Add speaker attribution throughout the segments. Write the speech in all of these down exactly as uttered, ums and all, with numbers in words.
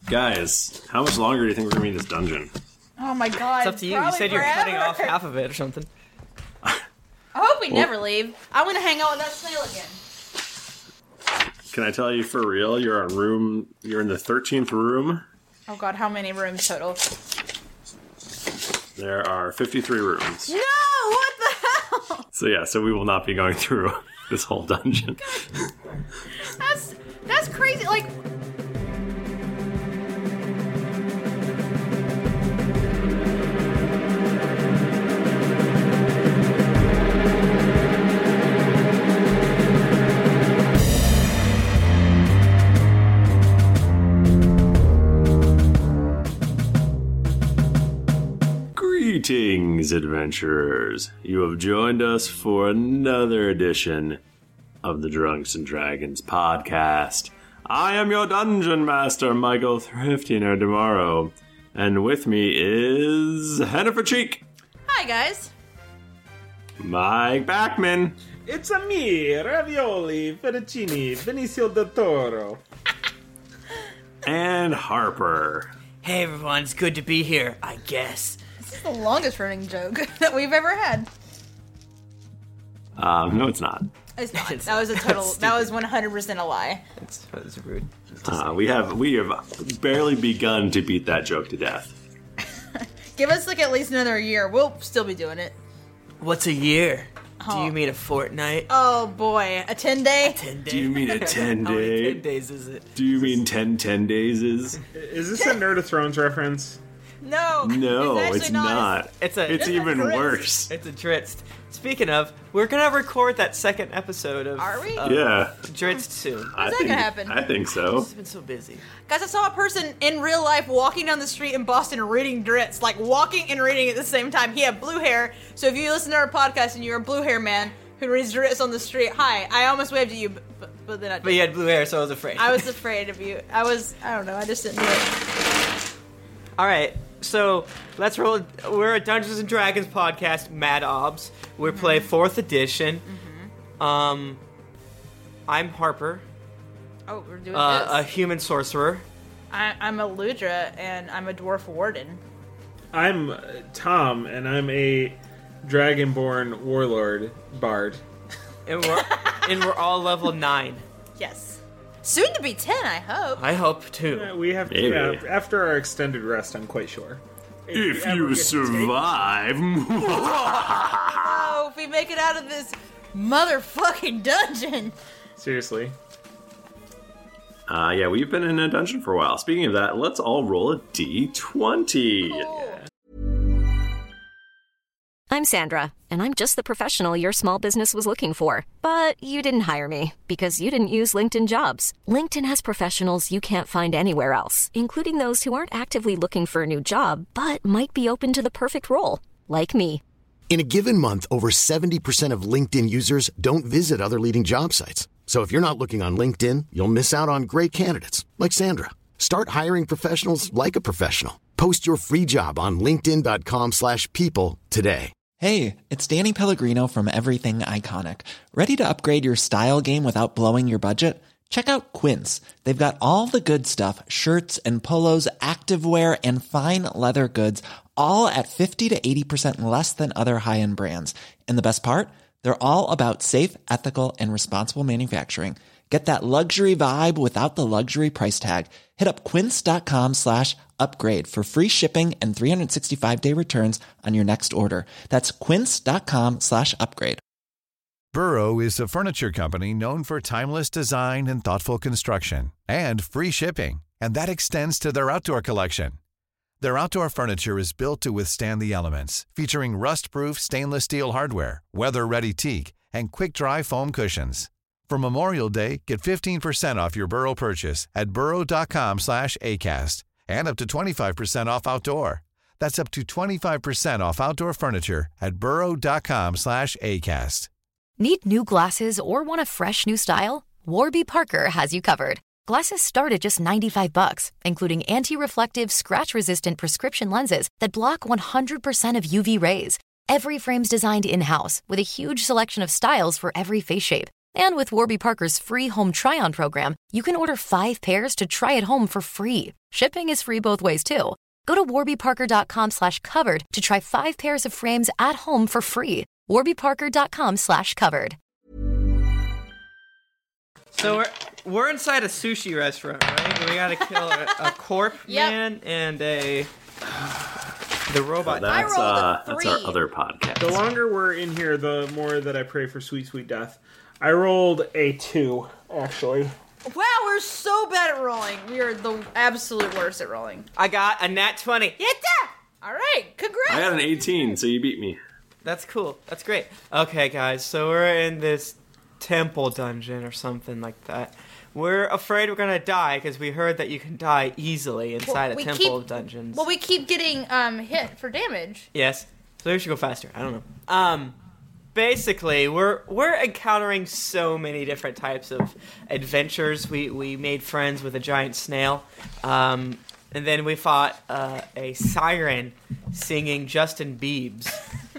Speaker 1: Guys, how much longer do you think we're going to be in this dungeon?
Speaker 2: Oh my god.
Speaker 3: It's up to you. You said
Speaker 2: forever.
Speaker 3: you're cutting off half of it or something.
Speaker 2: I hope we
Speaker 1: well,
Speaker 2: never leave. I want to hang out with that snail again.
Speaker 1: Can I tell you for real? You're on room. You're in the thirteenth room.
Speaker 2: Oh god, how many rooms total?
Speaker 1: There are fifty-three rooms.
Speaker 2: No! What the hell?
Speaker 1: So yeah, so we will not be going through this whole dungeon.
Speaker 2: That's that's crazy. Like.
Speaker 1: Greetings, adventurers. You have joined us for another edition of the Drunks and Dragons podcast. I am your dungeon master, Michael Thrifty Nerdemaro, and with me is Hennifer Cheek.
Speaker 2: Hi, guys.
Speaker 1: Mike Backman.
Speaker 4: It's a me, Ravioli, Fettuccine, Benicio del Toro.
Speaker 1: And Harper.
Speaker 3: Hey everyone, it's good to be here, I guess.
Speaker 2: This is the longest running joke that we've ever had.
Speaker 1: Um, no, it's not.
Speaker 2: It's not.
Speaker 3: It's
Speaker 2: that was a
Speaker 3: not.
Speaker 2: total.
Speaker 3: That's
Speaker 2: That was one hundred percent a lie.
Speaker 3: That's, that's rude.
Speaker 1: Uh, we have we have barely begun to beat that joke to death.
Speaker 2: Give us like at least another year. We'll still be doing it.
Speaker 3: What's a year? Do
Speaker 2: Oh.
Speaker 3: you mean a fortnight?
Speaker 2: Oh boy, a ten day.
Speaker 3: Ten days?
Speaker 1: Do you mean a ten
Speaker 3: How many
Speaker 1: day?
Speaker 3: ten days is it?
Speaker 1: Do you mean ten ten days is?
Speaker 4: Is this a Nerd of Thrones reference?
Speaker 2: No,
Speaker 1: No,
Speaker 2: actually
Speaker 1: it's not.
Speaker 3: It's a.
Speaker 1: It's
Speaker 3: a
Speaker 1: even
Speaker 3: tritz.
Speaker 1: worse.
Speaker 3: It's a tritz. Speaking of, we're gonna record that second episode of.
Speaker 2: Are we?
Speaker 3: Uh,
Speaker 1: Yeah,
Speaker 3: Dritz soon.
Speaker 1: I
Speaker 2: that
Speaker 1: think
Speaker 2: gonna happen?
Speaker 1: I think so.
Speaker 3: It's been so busy.
Speaker 2: Guys, I saw a person in real life walking down the street in Boston reading Dritz, like walking and reading at the same time. He had blue hair, so if you listen to our podcast and you're a blue hair man who reads Dritz on the street, hi, I almost waved at you, but, but, but then I
Speaker 3: But you had blue hair, so I was afraid.
Speaker 2: I was afraid of you. I was, I don't know, I just didn't do it.
Speaker 3: All right, so let's roll. We're a Dungeons and Dragons podcast, Mad Obs. We
Speaker 2: Mm-hmm.
Speaker 3: play fourth edition. Um, I'm Harper,
Speaker 2: Oh, we're doing
Speaker 3: uh, a
Speaker 2: this.
Speaker 3: human sorcerer.
Speaker 2: I, I'm a Ludra, and I'm a dwarf warden.
Speaker 4: I'm uh, Tom, and I'm a Dragonborn warlord bard.
Speaker 3: And we're and we're all level nine.
Speaker 2: Yes. Soon to be ten, I hope.
Speaker 3: I hope too.
Speaker 4: Uh, we have to,
Speaker 1: Maybe.
Speaker 4: yeah, after our extended rest, I'm quite sure.
Speaker 1: If
Speaker 4: we ever
Speaker 1: you
Speaker 4: get to
Speaker 1: survive,
Speaker 2: Oh, if we make it out of this motherfucking dungeon.
Speaker 4: take- Seriously.
Speaker 1: uh, yeah, we've been in a dungeon for a while. Speaking of that, let's all roll a d twenty.
Speaker 5: I'm Sandra, and I'm just the professional your small business was looking for. But you didn't hire me because you didn't use LinkedIn Jobs. LinkedIn has professionals you can't find anywhere else, including those who aren't actively looking for a new job, but might be open to the perfect role, like me.
Speaker 6: In a given month, over seventy percent of LinkedIn users don't visit other leading job sites. So if you're not looking on LinkedIn, you'll miss out on great candidates like Sandra. Start hiring professionals like a professional. Post your free job on linkedin dot com slash people today.
Speaker 7: Hey, it's Danny Pellegrino from Everything Iconic. Ready to upgrade your style game without blowing your budget? Check out Quince. They've got all the good stuff, shirts and polos, activewear, and fine leather goods, all at fifty to eighty percent less than other high-end brands. And the best part? They're all about safe, ethical, and responsible manufacturing. Get that luxury vibe without the luxury price tag. Hit up quince.com slash upgrade for free shipping and three sixty-five day returns on your next order. That's quince.com slash upgrade.
Speaker 8: Burrow is a furniture company known for timeless design and thoughtful construction, and free shipping, and that extends to their outdoor collection. Their outdoor furniture is built to withstand the elements, featuring rust-proof stainless steel hardware, weather-ready teak, and quick-dry foam cushions. For Memorial Day, get fifteen percent off your Burrow purchase at burrow.com slash ACAST and up to twenty-five percent off outdoor. That's up to twenty-five percent off outdoor furniture at burrow.com slash ACAST.
Speaker 5: Need new glasses or want a fresh new style? Warby Parker has you covered. Glasses start at just ninety-five bucks, including anti-reflective, scratch-resistant prescription lenses that block one hundred percent of U V rays. Every frame's designed in-house with a huge selection of styles for every face shape. And with Warby Parker's free home try-on program, you can order five pairs to try at home for free. Shipping is free both ways, too. Go to warbyparker.com slash covered to try five pairs of frames at home for free. warbyparker.com slash covered.
Speaker 3: So we're we're inside a sushi restaurant, right? And we gotta kill a, a corp
Speaker 2: Yep.
Speaker 3: man and a the robot.
Speaker 1: That's,
Speaker 2: I rolled a
Speaker 1: uh, that's our
Speaker 2: three.
Speaker 1: other podcast.
Speaker 4: The longer we're in here, the more that I pray for sweet, sweet death. I rolled a two, actually.
Speaker 2: Wow, we're so bad at rolling. We are the absolute worst at rolling.
Speaker 3: I got a nat twenty.
Speaker 2: Yatta! All right, congrats.
Speaker 1: I got an eighteen, so you beat me.
Speaker 3: That's cool. That's great. Okay, guys, so we're in this temple dungeon or something like that. We're afraid we're gonna die because we heard that you can die easily inside
Speaker 2: Well,
Speaker 3: a
Speaker 2: we
Speaker 3: temple
Speaker 2: keep-
Speaker 3: of dungeons.
Speaker 2: Well, we keep getting um hit for damage.
Speaker 3: Yes. So we should go faster. I don't know. Um, basically, we're we're encountering so many different types of adventures. We we made friends with a giant snail, um, and then we fought uh, a siren singing Justin Biebs.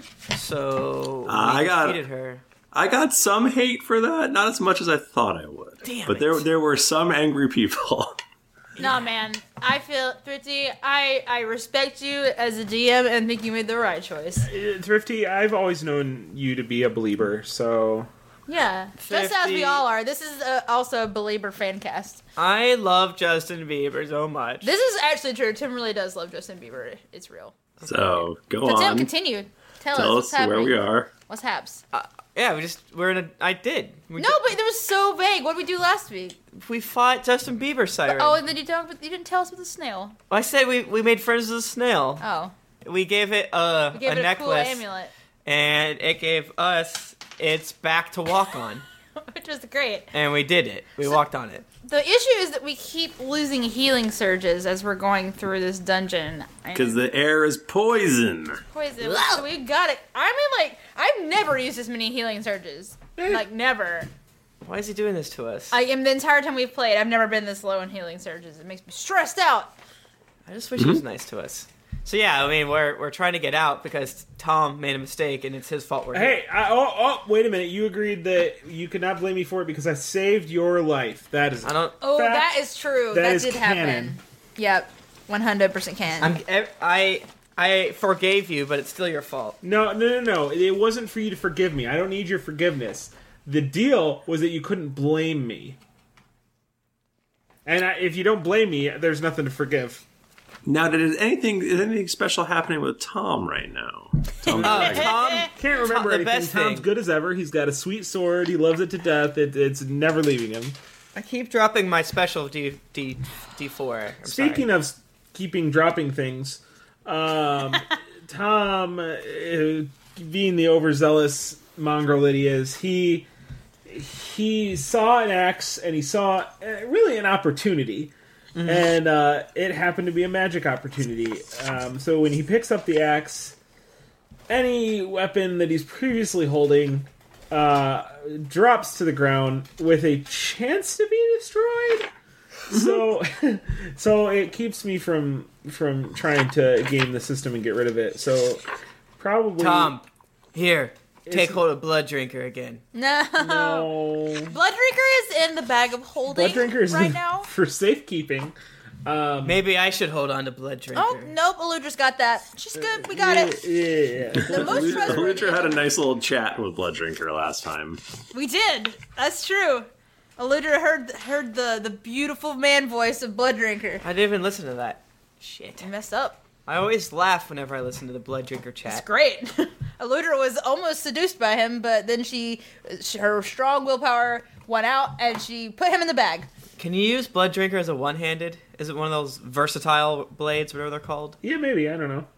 Speaker 3: So we
Speaker 1: Uh, I got-
Speaker 3: defeated her.
Speaker 1: I got some hate for that, not as much as I thought I would.
Speaker 3: Damn
Speaker 1: but
Speaker 3: it.
Speaker 1: there there were some angry people.
Speaker 2: Nah, man. I feel, Thrifty, I, I respect you as a D M and think you made the right choice.
Speaker 4: Uh, Thrifty, I've always known you to be a believer, so...
Speaker 2: Yeah, just as we
Speaker 3: Thrifty.
Speaker 2: all are. This is uh, also a Belieber fan cast.
Speaker 3: I love Justin Bieber so much.
Speaker 2: This is actually true. Tim really does love Justin Bieber. It's real.
Speaker 1: So go
Speaker 2: So, Tim,
Speaker 1: on.
Speaker 2: continue. Tell,
Speaker 1: Tell
Speaker 2: us
Speaker 1: us
Speaker 2: what's happening.
Speaker 1: where we are.
Speaker 2: What's haps?
Speaker 3: Uh, yeah, we just we're in a. I did. We
Speaker 2: No,
Speaker 3: ju-
Speaker 2: but it was so vague. What did we do last week?
Speaker 3: we fought Justin Bieber siren.
Speaker 2: Oh, and then you don't. You didn't tell us about the snail.
Speaker 3: I said we we made friends with a snail.
Speaker 2: Oh,
Speaker 3: We gave it a,
Speaker 2: we gave
Speaker 3: a
Speaker 2: it a
Speaker 3: necklace,
Speaker 2: cool amulet,
Speaker 3: and it gave us its back to walk on,
Speaker 2: which was great.
Speaker 3: and we did it. We walked on it.
Speaker 2: The issue is that we keep losing healing surges as we're going through this dungeon.
Speaker 1: Because the air is poison.
Speaker 2: poison. So we got it. I mean, like, I've never used this many healing surges. Like, never.
Speaker 3: Why is he doing this to us?
Speaker 2: I am the entire time we've played. I've never been this low in healing surges. It makes me stressed out.
Speaker 3: I just wish he was nice to us. So yeah, I mean, we're we're trying to get out because Tom made a mistake, and it's his fault we're here.
Speaker 4: Hey, I, oh, oh, wait a minute. You agreed that you could not blame me for it because I saved your life. That is...
Speaker 3: I don't.
Speaker 2: Oh,
Speaker 4: Fact,
Speaker 2: that is true.
Speaker 4: that
Speaker 2: That,
Speaker 4: is
Speaker 2: did
Speaker 4: canon.
Speaker 2: happen. Yep. one hundred percent canon.
Speaker 3: I'm. I I forgave you, but it's still your fault.
Speaker 4: No, no, no, no. It wasn't for you to forgive me. I don't need your forgiveness. The deal was that you couldn't blame me. And I, if you don't blame me, there's nothing to forgive.
Speaker 1: Now, did anything is anything special happening with Tom right now? Tom
Speaker 3: Uh,
Speaker 1: Dragon.
Speaker 3: Tom.
Speaker 4: Can't remember
Speaker 3: the
Speaker 4: anything.
Speaker 3: best
Speaker 4: Tom's
Speaker 3: thing.
Speaker 4: good as ever. He's got a sweet sword. He loves it to death. It, it's never leaving him.
Speaker 3: I keep dropping my special D D D four. I'm
Speaker 4: Speaking
Speaker 3: sorry.
Speaker 4: of s- keeping dropping things, um, Tom, uh, being the overzealous mongrel that he is, he he saw an axe and he saw uh, really an opportunity,
Speaker 3: Mm-hmm.
Speaker 4: and uh, it happened to be a magic opportunity. Um, so when he picks up the axe, any weapon that he's previously holding uh, drops to the ground with a chance to be destroyed. So, so it keeps me from from trying to game the system and get rid of it. So, probably
Speaker 3: Tom, here, take
Speaker 4: It's-
Speaker 3: hold of Blood Drinker again.
Speaker 2: no.
Speaker 4: No,
Speaker 2: Blood Drinker is in the bag of holding
Speaker 4: Blood Drinker is
Speaker 2: right now.
Speaker 4: for safekeeping. Um,
Speaker 3: Maybe I should hold on to Blood Drinker.
Speaker 2: Oh, nope. Eludra's got that. She's good. We got it.
Speaker 4: Yeah, yeah.
Speaker 2: The most trustworthy.
Speaker 1: Lucha had a nice little chat with Blood Drinker last time.
Speaker 2: We did. That's true. Eludra heard heard the, the beautiful man voice of Blood Drinker.
Speaker 3: I didn't even listen to that. Shit.
Speaker 2: I messed up.
Speaker 3: I always laugh whenever I listen to the Blood Drinker chat.
Speaker 2: It's great. Eludra was almost seduced by him, but then she, her strong willpower won out, and she put him in the bag.
Speaker 3: Can you use Blood Drinker as a one-handed? Is it one of those versatile blades, whatever they're called?
Speaker 4: Yeah, maybe. I don't know.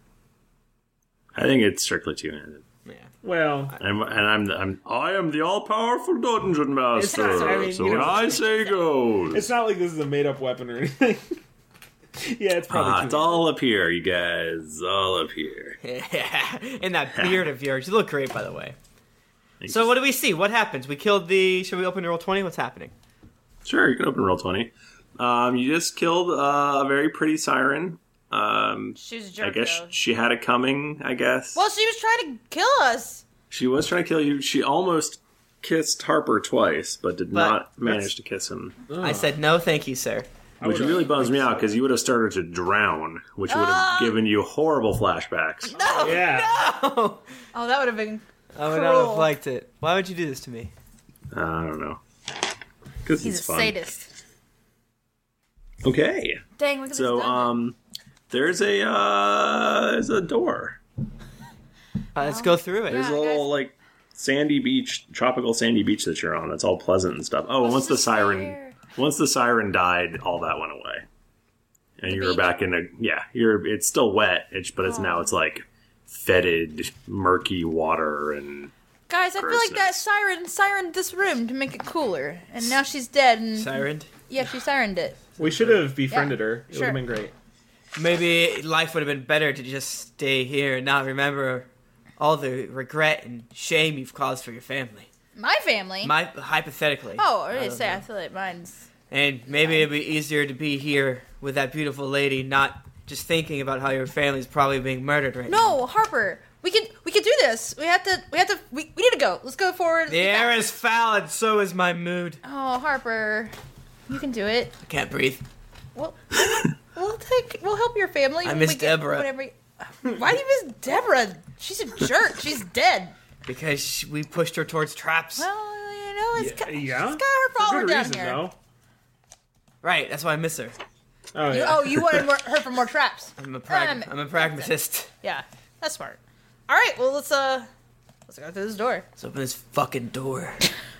Speaker 1: I think it's strictly two-handed.
Speaker 3: Yeah.
Speaker 4: Well,
Speaker 1: I'm, and I'm, I'm, I am the all-powerful dungeon master.
Speaker 4: It's not- I mean,
Speaker 1: so
Speaker 4: you
Speaker 1: when
Speaker 4: know,
Speaker 1: I say goes,
Speaker 4: it's not like this is a made-up weapon or anything. Yeah, it's probably.
Speaker 1: ah,
Speaker 4: too
Speaker 1: it's all up here, you guys. All up here.
Speaker 3: Yeah. And that beard of yours. You look great, by the way.
Speaker 1: Thanks.
Speaker 3: So what do we see? What happens? We killed the... Should we open roll twenty? What's happening?
Speaker 1: Sure, you can open roll twenty. Um, you just killed uh, a very pretty siren. Um,
Speaker 2: She was a jerk,
Speaker 1: I guess
Speaker 2: though.
Speaker 1: she had it coming. I guess.
Speaker 2: Well, she was trying to kill us.
Speaker 1: She was trying to kill you. She almost kissed Harper twice, but did
Speaker 3: But
Speaker 1: not manage to kiss him.
Speaker 3: I said no, thank you, sir.
Speaker 1: Which really bums me out because you would have started to drown, which would have given you horrible flashbacks.
Speaker 2: No,
Speaker 4: Yeah.
Speaker 3: Oh,
Speaker 2: Oh, that would have been
Speaker 3: I would
Speaker 2: cruel.
Speaker 3: not have liked it. Why would you do this to me?
Speaker 1: I don't know. Because
Speaker 2: He's
Speaker 1: it's
Speaker 2: a
Speaker 1: fun.
Speaker 2: sadist.
Speaker 1: Okay.
Speaker 2: Dang, look at
Speaker 1: So,
Speaker 2: this dungeon.
Speaker 1: um, there's a, uh, there's a door.
Speaker 3: Uh, let's go through it.
Speaker 1: There's
Speaker 2: Yeah,
Speaker 1: a little,
Speaker 2: guys.
Speaker 1: like, sandy beach, tropical sandy beach that you're on. That's all pleasant and stuff. Oh, and once the
Speaker 2: this
Speaker 1: siren,
Speaker 2: here?
Speaker 1: once the siren died, all that went away. And
Speaker 2: The
Speaker 1: you were
Speaker 2: beach?
Speaker 1: back in a, yeah, you're, it's still wet, it's, but it's now, it's like fetid, murky water and,
Speaker 2: Guys, I feel like that
Speaker 1: grossness.
Speaker 2: siren sirened this room to make it cooler, and now she's dead. And
Speaker 3: Sirened.
Speaker 2: yeah, she sirened it.
Speaker 4: We should have befriended
Speaker 2: Yeah,
Speaker 4: her. It would
Speaker 2: sure.
Speaker 4: have been great.
Speaker 3: Maybe life would have been better to just stay here and not remember all the regret and shame you've caused for your family.
Speaker 2: My family.
Speaker 3: My hypothetically.
Speaker 2: oh, I
Speaker 3: don't
Speaker 2: didn't say.
Speaker 3: know.
Speaker 2: I feel like mine's.
Speaker 3: And maybe it'd be easier to be here with that beautiful lady, not just thinking about how your family's probably being murdered right now.
Speaker 2: No, Harper. We could we could do this. We have to. We have to. We, we need to go. Let's go forward.
Speaker 3: The air is foul and so is my mood.
Speaker 2: Oh, Harper, you can do it.
Speaker 3: I can't breathe.
Speaker 2: We'll, we'll take. We'll help your family.
Speaker 3: I
Speaker 2: when
Speaker 3: miss
Speaker 2: we get
Speaker 3: Deborah.
Speaker 2: Whatever. Why do you miss Deborah? She's a jerk. She's dead.
Speaker 3: Because she- we pushed her towards traps.
Speaker 2: Well, you know, it's got,
Speaker 4: Yeah.
Speaker 2: she's got her
Speaker 4: For
Speaker 2: follower
Speaker 4: good
Speaker 2: down
Speaker 4: reason,
Speaker 2: here.
Speaker 4: though.
Speaker 3: Right, that's why I miss her.
Speaker 4: Oh,
Speaker 2: You,
Speaker 4: yeah.
Speaker 2: oh, you wanted more, her for more traps.
Speaker 3: I'm a, prag-
Speaker 2: Um,
Speaker 3: I'm a pragmatist.
Speaker 2: Yeah, that's smart. All right, well let's uh, let's go through this door.
Speaker 3: Let's open this fucking door.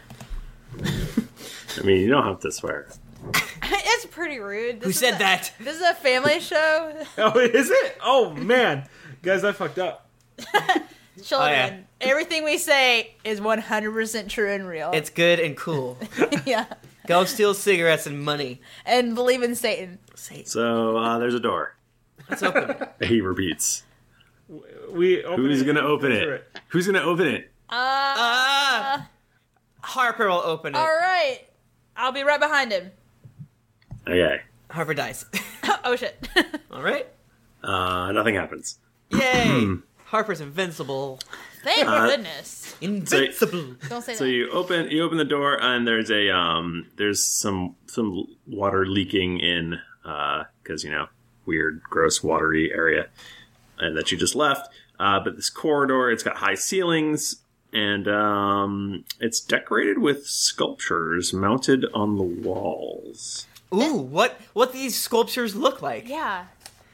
Speaker 1: I mean, you don't have to swear.
Speaker 2: It's pretty rude. This
Speaker 3: Who
Speaker 2: is
Speaker 3: said
Speaker 2: a-
Speaker 3: that?
Speaker 2: This is a family show.
Speaker 4: Oh, is it? Oh, man. Guys, I fucked up.
Speaker 2: Children,
Speaker 3: yeah.
Speaker 2: everything we say is one hundred percent true and real.
Speaker 3: It's good and cool.
Speaker 2: yeah,
Speaker 3: Go steal cigarettes and money.
Speaker 2: and believe in Satan.
Speaker 3: Say,
Speaker 1: So, uh, there's a door.
Speaker 3: let's open it.
Speaker 1: He repeats.
Speaker 4: We open
Speaker 1: Who's
Speaker 4: it
Speaker 1: gonna
Speaker 4: and
Speaker 1: open
Speaker 4: go
Speaker 1: it?
Speaker 4: through
Speaker 1: Who's gonna open it?
Speaker 3: Ah! Harper will open it.
Speaker 2: All right, I'll be right behind him.
Speaker 1: Okay.
Speaker 3: Harper dies.
Speaker 2: Oh shit!
Speaker 3: All right.
Speaker 1: Uh, nothing happens.
Speaker 3: Yay! Harper's invincible.
Speaker 2: Thank
Speaker 1: Uh,
Speaker 2: goodness.
Speaker 3: Invincible.
Speaker 2: Don't say
Speaker 1: So
Speaker 2: that.
Speaker 1: you open you open the door and there's a um there's some some water leaking in uh because you know weird gross watery area and that you just left. Uh, but this corridor, it's got high ceilings and um it's decorated with sculptures mounted on the walls.
Speaker 3: Ooh, what what these sculptures look like?
Speaker 2: Yeah.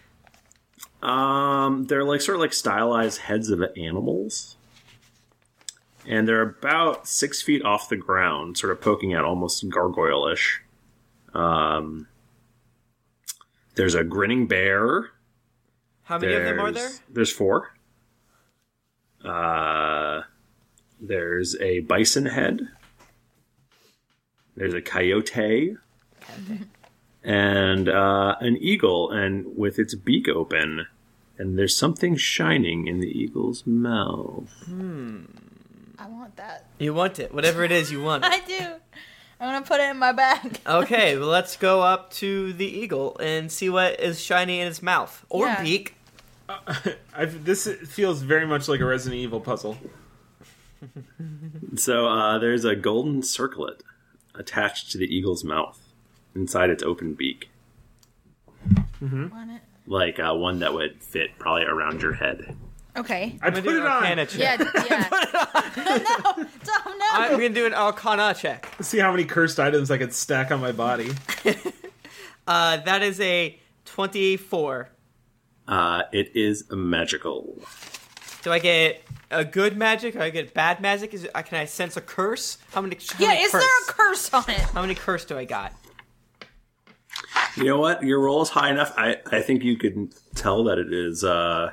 Speaker 1: Um, they're like sort of like stylized heads of animals. And they're about six feet off the ground, sort of poking out almost gargoyle-ish. Um, there's a grinning bear.
Speaker 3: How many of them are there?
Speaker 1: There's- There's four. Uh, there's a bison head. There's a coyote. And uh, an eagle, and with its beak open. And there's something shining in the eagle's mouth.
Speaker 2: I want that.
Speaker 3: You want it. Whatever it is you want.
Speaker 2: I do. I'm gonna put it in my bag.
Speaker 3: Okay, well, let's go up to the eagle and see what is shiny in its mouth. Or
Speaker 2: Yeah.
Speaker 3: beak.
Speaker 4: I've, this feels very much like a Resident Evil puzzle.
Speaker 1: So uh, there's a golden circlet attached to the eagle's mouth inside its open beak.
Speaker 2: Want it?
Speaker 1: Like uh, one that would fit probably around your head.
Speaker 2: Okay.
Speaker 4: I
Speaker 3: I'm
Speaker 4: put
Speaker 3: gonna do
Speaker 4: it
Speaker 3: an
Speaker 4: on.
Speaker 3: Arcana check.
Speaker 2: Yeah. Yeah. no, Tom, no.
Speaker 3: I'm gonna do an Arcana check.
Speaker 4: See how many cursed items I could stack on my body.
Speaker 3: Uh, that is a twenty-four.
Speaker 1: Uh, it is magical.
Speaker 3: Do I get a good magic or I get bad magic? Is it, uh, can I sense a curse? How many? How
Speaker 2: yeah.
Speaker 3: many
Speaker 2: Is
Speaker 3: curse?
Speaker 2: there a curse on it?
Speaker 3: How many curse do I got?
Speaker 1: You know what? Your roll is high enough. I, I think you can tell that it is uh,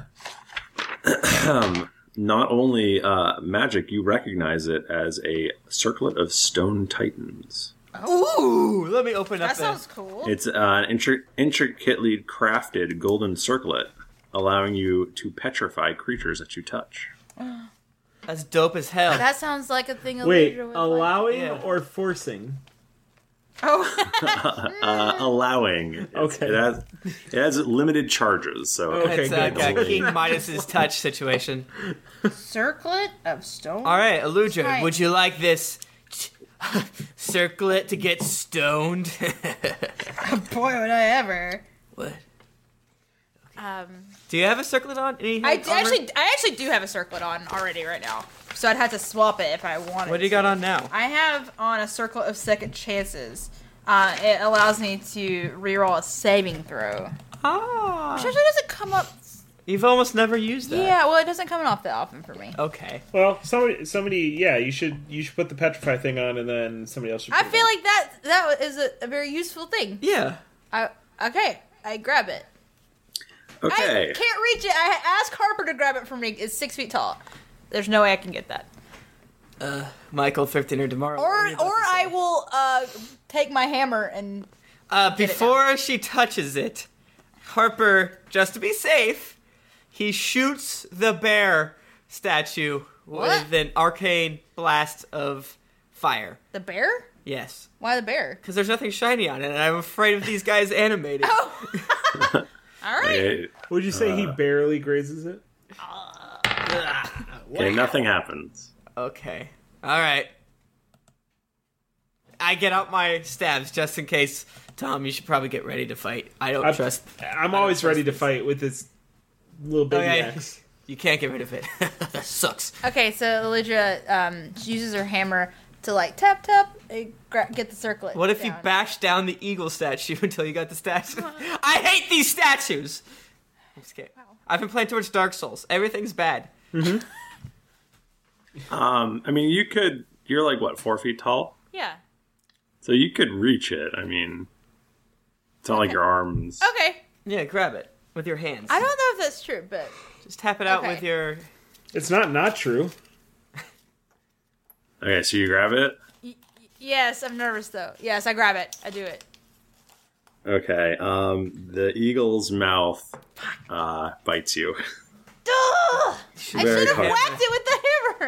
Speaker 1: not only uh, magic, you recognize it as a circlet of stone titans.
Speaker 3: Ooh, let me open up
Speaker 2: That
Speaker 3: the-
Speaker 2: sounds cool.
Speaker 1: It's uh, an intri- intricately crafted golden circlet, allowing you to petrify creatures that you touch.
Speaker 3: That's dope as hell.
Speaker 2: That sounds like a thing. A
Speaker 4: Wait,
Speaker 2: leader would
Speaker 4: allowing
Speaker 3: Yeah.
Speaker 4: or forcing?
Speaker 2: Like. Oh.
Speaker 1: Uh, allowing. It's-
Speaker 4: Okay.
Speaker 1: It has, it has limited charges, so
Speaker 4: Okay.
Speaker 3: It's uh,
Speaker 4: good.
Speaker 3: a King Midas's touch situation.
Speaker 2: Circlet of stone.
Speaker 3: All right, Eludra,
Speaker 2: Right.
Speaker 3: would you like this Circle it to get stoned.
Speaker 2: Boy, would I ever.
Speaker 3: What?
Speaker 2: Um,
Speaker 3: Do you have a circlet on? Any
Speaker 2: I d-
Speaker 3: armor?
Speaker 2: actually, I actually do have a circlet on already right now, so I'd have to swap it if I wanted.
Speaker 3: What do you
Speaker 2: to.
Speaker 3: got on now?
Speaker 2: I have on a circlet of second chances. Uh, it allows me to reroll a saving throw,
Speaker 3: Ah.
Speaker 2: which actually doesn't come up.
Speaker 3: You've almost never used that.
Speaker 2: Yeah, well, it doesn't come off that often for me.
Speaker 3: Okay.
Speaker 4: Well, somebody, somebody, yeah, you should you should put the petrify thing on, and then somebody else should.
Speaker 2: I
Speaker 4: put it
Speaker 2: feel
Speaker 4: on.
Speaker 2: like that that is a, a very useful thing.
Speaker 3: Yeah.
Speaker 2: I okay, I grab it.
Speaker 1: Okay.
Speaker 2: I can't reach it. I asked Harper to grab it for me. It's six feet tall. There's no way I can get that.
Speaker 3: Uh, Michael Thrifton or tomorrow.
Speaker 2: Or or I will uh, take my hammer and.
Speaker 3: Uh,
Speaker 2: Get it
Speaker 3: before she touches it, Harper, just to be safe, he shoots the bear statue
Speaker 2: What?
Speaker 3: with an arcane blast of fire.
Speaker 2: The bear?
Speaker 3: Yes.
Speaker 2: Why the bear?
Speaker 3: Because there's nothing shiny on it, and I'm afraid of these guys animated.
Speaker 2: Oh. All right.
Speaker 1: Okay,
Speaker 4: Would you say he barely grazes it?
Speaker 1: okay, nothing happens.
Speaker 3: Okay. Alright. I get out my stabs just in case. Tom, you should probably get ready to fight. I don't
Speaker 4: I'm,
Speaker 3: trust...
Speaker 4: I'm always ready to fight with this little baby
Speaker 3: Okay.
Speaker 4: axe.
Speaker 3: You can't get rid of it. That sucks.
Speaker 2: Okay, so Elidra um, she uses her hammer to like tap tap and gra- get the circlet.
Speaker 3: What if you
Speaker 2: down.
Speaker 3: bash down the eagle statue until you got the statue? I hate these statues! I'm just kidding. I've been playing towards Dark Souls. Everything's bad.
Speaker 1: Um, I mean, you could. You're like what, four feet tall?
Speaker 2: Yeah.
Speaker 1: So you could reach it. I mean, it's not like your arms.
Speaker 2: Okay.
Speaker 3: Yeah, grab it with your hands.
Speaker 2: I don't know if that's true, but
Speaker 3: Just tap it out
Speaker 2: Okay.
Speaker 3: with your...
Speaker 4: It's not not true.
Speaker 1: Okay, so you grab it.
Speaker 2: yes, I'm nervous though. Yes, I grab it. I do it.
Speaker 1: Okay. Um, the eagle's mouth uh, bites you.
Speaker 2: Duh! I
Speaker 1: Very
Speaker 2: should have
Speaker 1: hard.
Speaker 2: whacked it with the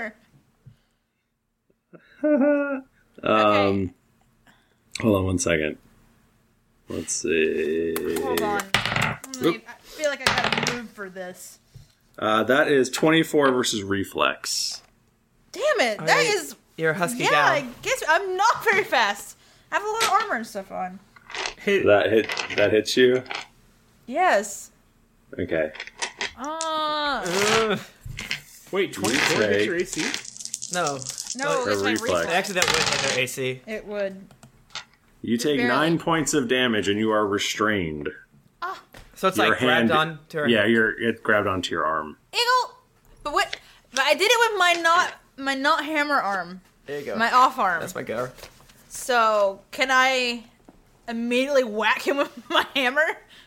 Speaker 2: hammer.
Speaker 1: Um, hold on one second. Let's see.
Speaker 2: Hold on. I'm gonna-
Speaker 1: Oop.
Speaker 2: I feel like I gotta move for this.
Speaker 1: Uh, that is twenty-four versus reflex.
Speaker 2: Damn it! That
Speaker 3: Alright.
Speaker 2: is.
Speaker 3: You're a husky
Speaker 2: Yeah,
Speaker 3: gal.
Speaker 2: I guess I'm not very fast. I have a lot of armor and stuff on.
Speaker 4: Hit.
Speaker 1: That hit. That hits you.
Speaker 2: Yes.
Speaker 1: Okay.
Speaker 2: Uh,
Speaker 3: Ugh.
Speaker 4: Wait, twenty-four
Speaker 1: Okay.
Speaker 4: hits your A C?
Speaker 3: No.
Speaker 2: no,
Speaker 3: But-
Speaker 2: it's my
Speaker 1: reflex.
Speaker 2: reflex.
Speaker 3: Actually, that would hit their A C.
Speaker 2: It would.
Speaker 1: You take
Speaker 2: Barely.
Speaker 1: nine points of damage and you are restrained.
Speaker 3: So it's
Speaker 1: Your
Speaker 3: like
Speaker 1: hand-
Speaker 3: grabbed on to her.
Speaker 1: Yeah, you're it grabbed onto your arm.
Speaker 2: Eagle. But what? But I did it with my not my not hammer arm,
Speaker 3: There you go.
Speaker 2: my off arm.
Speaker 3: That's my go.
Speaker 2: So can I immediately whack him with my hammer?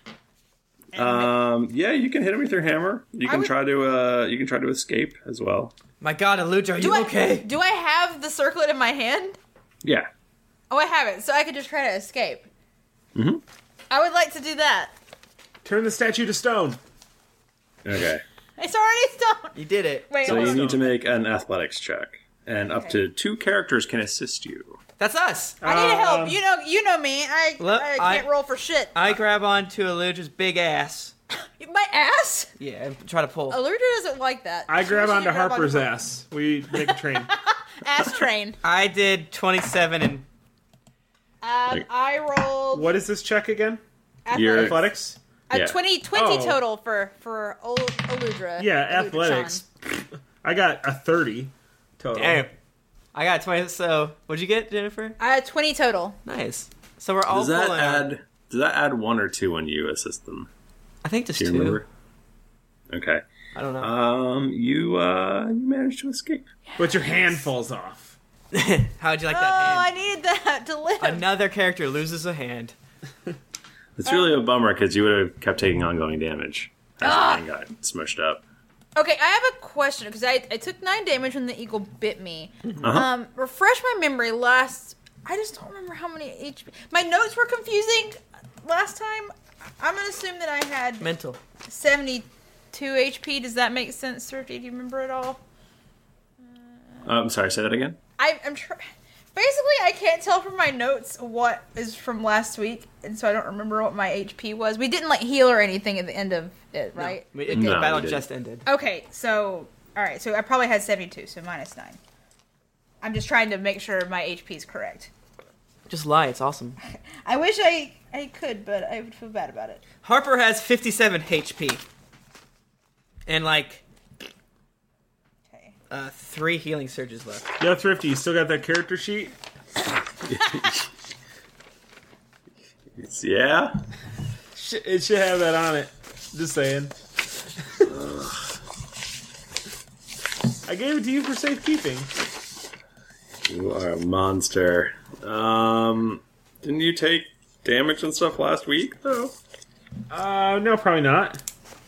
Speaker 1: Um, yeah, you can hit him with your hammer. You
Speaker 2: I
Speaker 1: can
Speaker 2: would-
Speaker 1: try to uh, you can try to escape as well.
Speaker 3: My god, Eludra, are
Speaker 2: Do
Speaker 3: you
Speaker 2: I
Speaker 3: okay?
Speaker 2: do I have the circlet in my hand?
Speaker 1: Yeah.
Speaker 2: Oh, I have it. So I could just try to escape. Mm-hmm. I would like to do that.
Speaker 4: Turn the statue to stone.
Speaker 1: Okay.
Speaker 2: It's already stone.
Speaker 3: You did it.
Speaker 2: Wait,
Speaker 1: So
Speaker 2: hold
Speaker 1: you
Speaker 2: on.
Speaker 1: need to make an athletics check, and up to two characters can assist you.
Speaker 3: That's us.
Speaker 2: I need
Speaker 4: Um,
Speaker 2: help. You know, you know me. I
Speaker 3: Look,
Speaker 2: I can't
Speaker 3: I-
Speaker 2: roll for shit.
Speaker 3: I grab onto Eludra's big ass.
Speaker 2: My ass.
Speaker 3: Yeah, and try to pull.
Speaker 2: Eludra doesn't like that.
Speaker 4: I grab
Speaker 2: Usually
Speaker 4: onto
Speaker 2: you grab
Speaker 4: Harper's
Speaker 2: onto-
Speaker 4: ass. We make a train.
Speaker 2: Ass train.
Speaker 3: I did twenty-seven and
Speaker 2: Um,
Speaker 1: Like-
Speaker 2: I rolled
Speaker 4: What is this check again?
Speaker 1: Your-
Speaker 2: athletics.
Speaker 4: Athletics?
Speaker 2: A
Speaker 1: Yeah.
Speaker 2: twenty, twenty
Speaker 4: Oh.
Speaker 2: total for for Ol- Eludra.
Speaker 4: Yeah,
Speaker 2: Eludra-chan.
Speaker 4: athletics. I got a thirty total.
Speaker 3: damn. I got twenty. So what'd you get, Jennifer?
Speaker 2: I had twenty total.
Speaker 3: Nice. So we're all
Speaker 1: Does that
Speaker 3: pulling out.
Speaker 1: add? Does that add one or two when you assist them?
Speaker 3: I think just
Speaker 1: Do you
Speaker 3: two.
Speaker 1: remember? Okay.
Speaker 3: I don't know.
Speaker 1: Um, you uh, you managed to escape.
Speaker 4: But your hand falls off.
Speaker 3: How'd you like
Speaker 2: Oh,
Speaker 3: that
Speaker 2: I
Speaker 3: hand?
Speaker 2: needed that to live.
Speaker 3: Another character loses a hand.
Speaker 1: It's really a bummer because you would have kept taking ongoing damage as your
Speaker 2: Ah.
Speaker 1: hand got smushed up.
Speaker 2: Okay, I have a question because I, I took nine damage when the eagle bit me.
Speaker 1: Uh-huh.
Speaker 2: Um, refresh my memory. Last, I just don't remember how many H P. My notes were confusing last time. I'm gonna assume that I had
Speaker 3: Mental.
Speaker 2: seventy-two H P. Does that make sense, Thrifty? Do you remember it all?
Speaker 1: Uh, I'm sorry. Say that again.
Speaker 2: I, I'm tr- basically I can't tell from my notes what is from last week, and so I don't remember what my H P was. We didn't like heal or anything at the end of it, right?
Speaker 3: We, it,
Speaker 1: No,
Speaker 3: the battle
Speaker 1: we didn't.
Speaker 3: just ended.
Speaker 2: Okay, so all right, so I probably had seventy-two, so minus nine. I'm just trying to make sure my H P is correct.
Speaker 3: Just lie. It's awesome.
Speaker 2: I wish I I could, but I would feel bad about it.
Speaker 3: Harper has fifty-seven H P. And, like,
Speaker 2: Okay.
Speaker 3: uh, three healing surges left.
Speaker 4: Yo, Thrifty, you still got that character sheet?
Speaker 1: Yeah?
Speaker 4: Sh- It should have that on it. Just saying. I gave it to you for safekeeping.
Speaker 1: You are a monster. Um, didn't you take damage and stuff last week, though?
Speaker 4: Uh, no, probably not.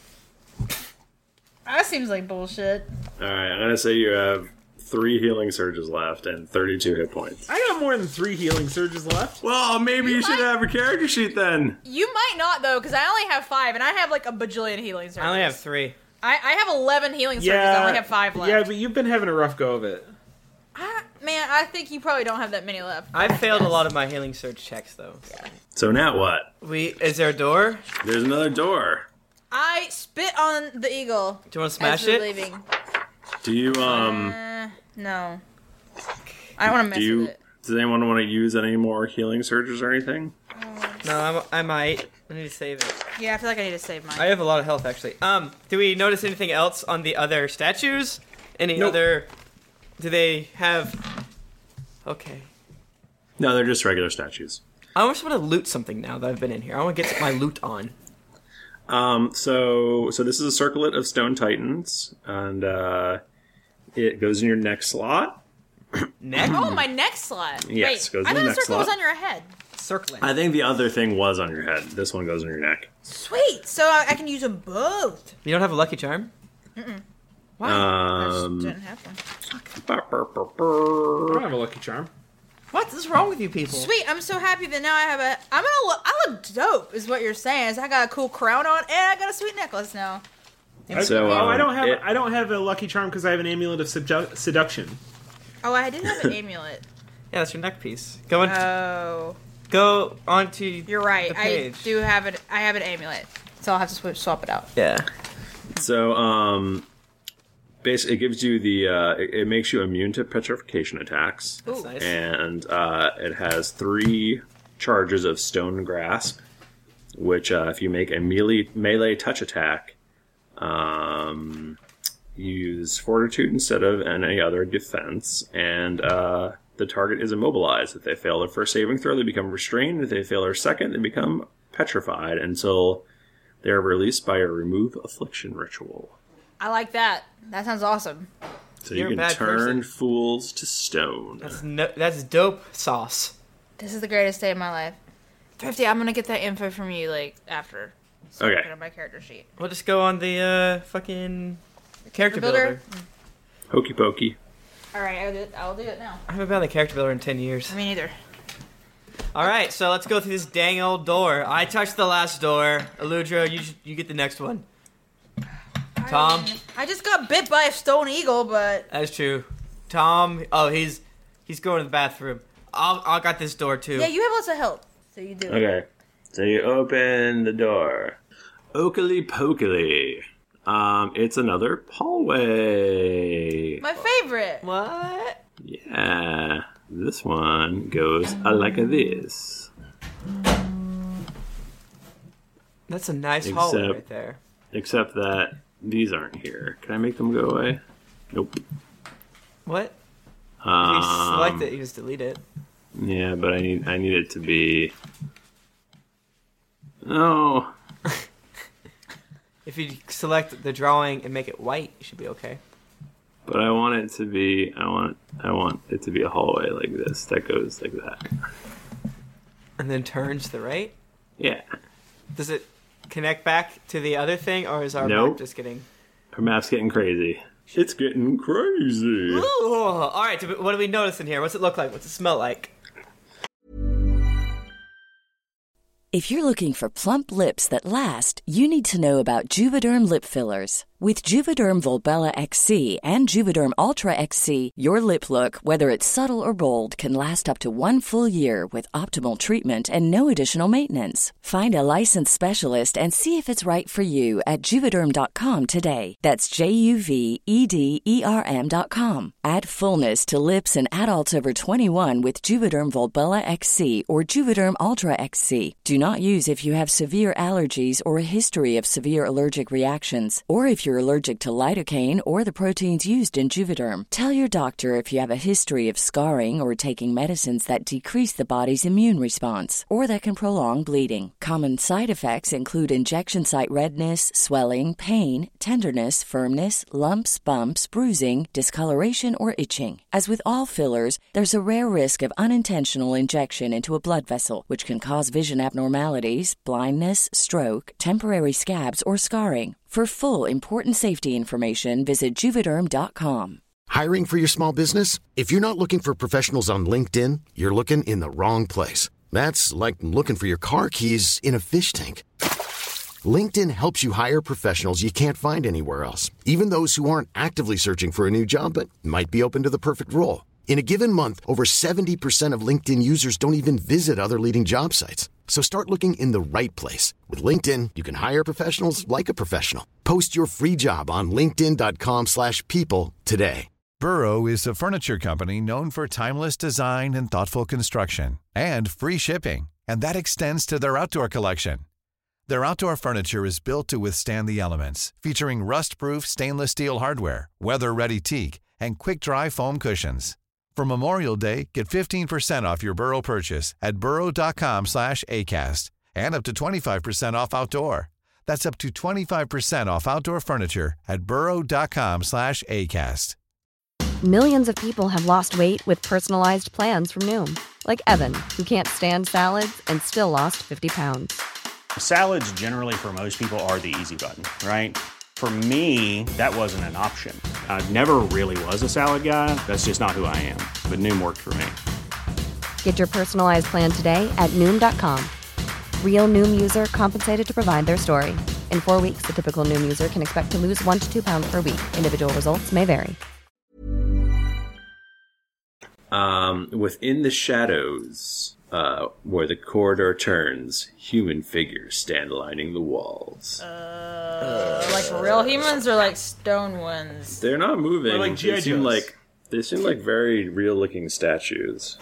Speaker 2: That seems like bullshit.
Speaker 1: Alright, I'm gonna say you have three healing surges left and thirty-two hit points.
Speaker 4: I got more than three healing surges left.
Speaker 1: Well, maybe you,
Speaker 2: You
Speaker 1: should
Speaker 2: might-
Speaker 1: have a character sheet then.
Speaker 2: You might not though, because I only have five, and I have like a bajillion healing surges.
Speaker 3: I only have three.
Speaker 2: I, I have eleven healing surges.
Speaker 4: Yeah,
Speaker 2: I only have five left.
Speaker 4: Yeah, but you've been having a rough go of it.
Speaker 2: I, man, I think you probably don't have that many left.
Speaker 3: I've failed a lot of my healing surge checks, though.
Speaker 1: So now what?
Speaker 3: We Is there a door?
Speaker 1: There's another door.
Speaker 2: I spit on the eagle.
Speaker 3: Do you want to smash
Speaker 2: as we're
Speaker 3: it?
Speaker 2: leaving.
Speaker 1: Do you, um...
Speaker 2: Uh, no. I don't want to mess
Speaker 1: do you...
Speaker 2: with it.
Speaker 1: Does anyone want to use any more healing surges or anything?
Speaker 3: No, I'm, I might. I need to save it.
Speaker 2: Yeah, I feel like I need to save mine.
Speaker 3: I have a lot of health, actually. Um, do we notice anything else on the other statues? Any
Speaker 1: Nope.
Speaker 3: other... Do they have... Okay.
Speaker 1: No, they're just regular statues.
Speaker 3: I just want to loot something now that I've been in here. I want to get my loot on.
Speaker 1: Um, so, so this is a circlet of stone titans, and, uh, it goes in your neck slot.
Speaker 3: Neck?
Speaker 2: Oh, my neck slot.
Speaker 1: Yes,
Speaker 2: Wait,
Speaker 1: goes
Speaker 2: I
Speaker 1: in
Speaker 2: thought
Speaker 1: the
Speaker 2: the
Speaker 1: neck
Speaker 2: circle was
Speaker 1: slot.
Speaker 2: on your head.
Speaker 3: Circling.
Speaker 1: I think the other thing was on your head. This one goes in your neck.
Speaker 2: Sweet. So I, I can use them both.
Speaker 3: You don't have a lucky charm?
Speaker 2: Wow. I just
Speaker 1: Um,
Speaker 2: didn't have one.
Speaker 1: burr, burr, burr,
Speaker 4: I
Speaker 1: burr.
Speaker 4: don't have a lucky charm.
Speaker 3: What's wrong with you people?
Speaker 2: Sweet. I'm so happy that now I have a. I'm gonna look. I look dope, is what you're saying. Is I got a cool crown on, and I got a sweet necklace now.
Speaker 1: So,
Speaker 4: oh, I
Speaker 1: um,
Speaker 4: don't have
Speaker 1: it-
Speaker 4: I don't have a lucky charm because I have an amulet of subju- seduction.
Speaker 2: Oh, I did have an amulet.
Speaker 3: Yeah, that's your neck piece. Go on.
Speaker 2: Oh,
Speaker 3: go onto.
Speaker 2: you're right.
Speaker 3: The
Speaker 2: I
Speaker 3: page.
Speaker 2: do have it. I have an amulet, so I'll have to switch, swap it out.
Speaker 3: Yeah.
Speaker 1: So, um, basically, it gives you the, uh, it, it makes you immune to petrification attacks.
Speaker 3: That's nice.
Speaker 1: And, uh, it has three charges of Stone Grasp, which, uh, if you make a melee, melee touch attack, um, you use Fortitude instead of any other defense, and, uh, the target is immobilized. If they fail their first saving throw, they become restrained. If they fail their second, they become petrified until they are released by a remove affliction ritual.
Speaker 2: I like that. That sounds awesome.
Speaker 1: So
Speaker 3: You're a
Speaker 1: you can
Speaker 3: bad
Speaker 1: turn
Speaker 3: person.
Speaker 1: fools to stone.
Speaker 3: That's no, that's dope sauce.
Speaker 2: This is the greatest day of my life. Thrifty, I'm gonna get that info from you like after. So I
Speaker 1: Okay.
Speaker 2: put it on my character sheet.
Speaker 3: We'll just go on the uh, fucking character
Speaker 2: Builder?
Speaker 3: builder.
Speaker 1: Hokey pokey.
Speaker 2: All right, I'll do it. I'll do it now.
Speaker 3: I haven't been on the character builder in ten years.
Speaker 2: Me neither.
Speaker 3: All right, so let's go through this dang old door. I touched the last door. Eludra, you should, you get the next one. Tom,
Speaker 2: I just got bit by a stone eagle, but
Speaker 3: that's true. Tom, oh he's he's going to the bathroom. I'll I got this door too.
Speaker 2: yeah, you have lots of help, so you do.
Speaker 1: Okay. So you open the door. Okily pokily. Um, it's another hallway.
Speaker 2: My favorite.
Speaker 3: What?
Speaker 1: Yeah. This one goes uh, like this.
Speaker 3: That's a nice
Speaker 1: Except-
Speaker 3: hallway right there.
Speaker 1: Except that these aren't here. Can I make them go away? Nope.
Speaker 3: What? If
Speaker 1: Um,
Speaker 3: you select it, you just delete it.
Speaker 1: Yeah, but I need I need it to be. No.
Speaker 3: If you select the drawing and make it white, you should be okay.
Speaker 1: But I want it to be. I want. I want it to be a hallway like this that goes like that.
Speaker 3: And then turns to the right.
Speaker 1: Yeah.
Speaker 3: Does it connect back to the other thing, or is our
Speaker 1: Nope.
Speaker 3: map just getting?
Speaker 1: Our map's getting crazy. It's getting crazy.
Speaker 3: Ooh, all right. do we- What do we notice in here? What's it look like? What's it smell like?
Speaker 9: If you're looking for plump lips that last, you need to know about Juvederm lip fillers. With Juvederm Volbella X C and Juvederm Ultra X C, your lip look, whether it's subtle or bold, can last up to one full year with optimal treatment and no additional maintenance. Find a licensed specialist and see if it's right for you at Juvederm dot com today. That's J U V E D E R M dot com. Add fullness to lips in adults over twenty-one with Juvederm Volbella X C or Juvederm Ultra X C. Do not use if you have severe allergies or a history of severe allergic reactions, or if you're allergic to lidocaine or the proteins used in Juvederm. Tell your doctor if you have a history of scarring or taking medicines that decrease the body's immune response or that can prolong bleeding. Common side effects include injection site redness, swelling, pain, tenderness, firmness, lumps, bumps, bruising, discoloration, or itching. As with all fillers, there's a rare risk of unintentional injection into a blood vessel, which can cause vision abnormalities, blindness, stroke, temporary scabs, or scarring. For full, important safety information, visit Juvederm dot com.
Speaker 6: Hiring for your small business? If you're not looking for professionals on LinkedIn, you're looking in the wrong place. That's like looking for your car keys in a fish tank. LinkedIn helps you hire professionals you can't find anywhere else, even those who aren't actively searching for a new job but might be open to the perfect role. In a given month, over seventy percent of LinkedIn users don't even visit other leading job sites. So start looking in the right place. With LinkedIn, you can hire professionals like a professional. Post your free job on linkedin dot com slash people today.
Speaker 8: Burrow is a furniture company known for timeless design and thoughtful construction, and free shipping, and that extends to their outdoor collection. Their outdoor furniture is built to withstand the elements, featuring rust-proof stainless steel hardware, weather-ready teak, and quick-dry foam cushions. For Memorial Day, get fifteen percent off your Burrow purchase at burrow dot com slash acast, and up to twenty-five percent off outdoor. That's up to twenty-five percent off outdoor furniture at burrow dot com slash acast.
Speaker 10: Millions of people have lost weight with personalized plans from Noom. Like Evan, who can't stand salads and still lost fifty pounds.
Speaker 11: Salads generally for most people are the easy button, right? For me, that wasn't an option. I never really was a salad guy. That's just not who I am. But Noom worked for me.
Speaker 10: Get your personalized plan today at Noom dot com. Real Noom user compensated to provide their story. In four weeks, the typical Noom user can expect to lose one to two pounds per week. Individual results may vary.
Speaker 1: Um, within the shadows, uh, where the corridor turns, human figures stand lining the walls.
Speaker 2: Uh, like real humans or like stone ones?
Speaker 1: They're not moving.
Speaker 4: Or like G I
Speaker 1: they seem
Speaker 4: Joes.
Speaker 1: like they seem like very real-looking statues.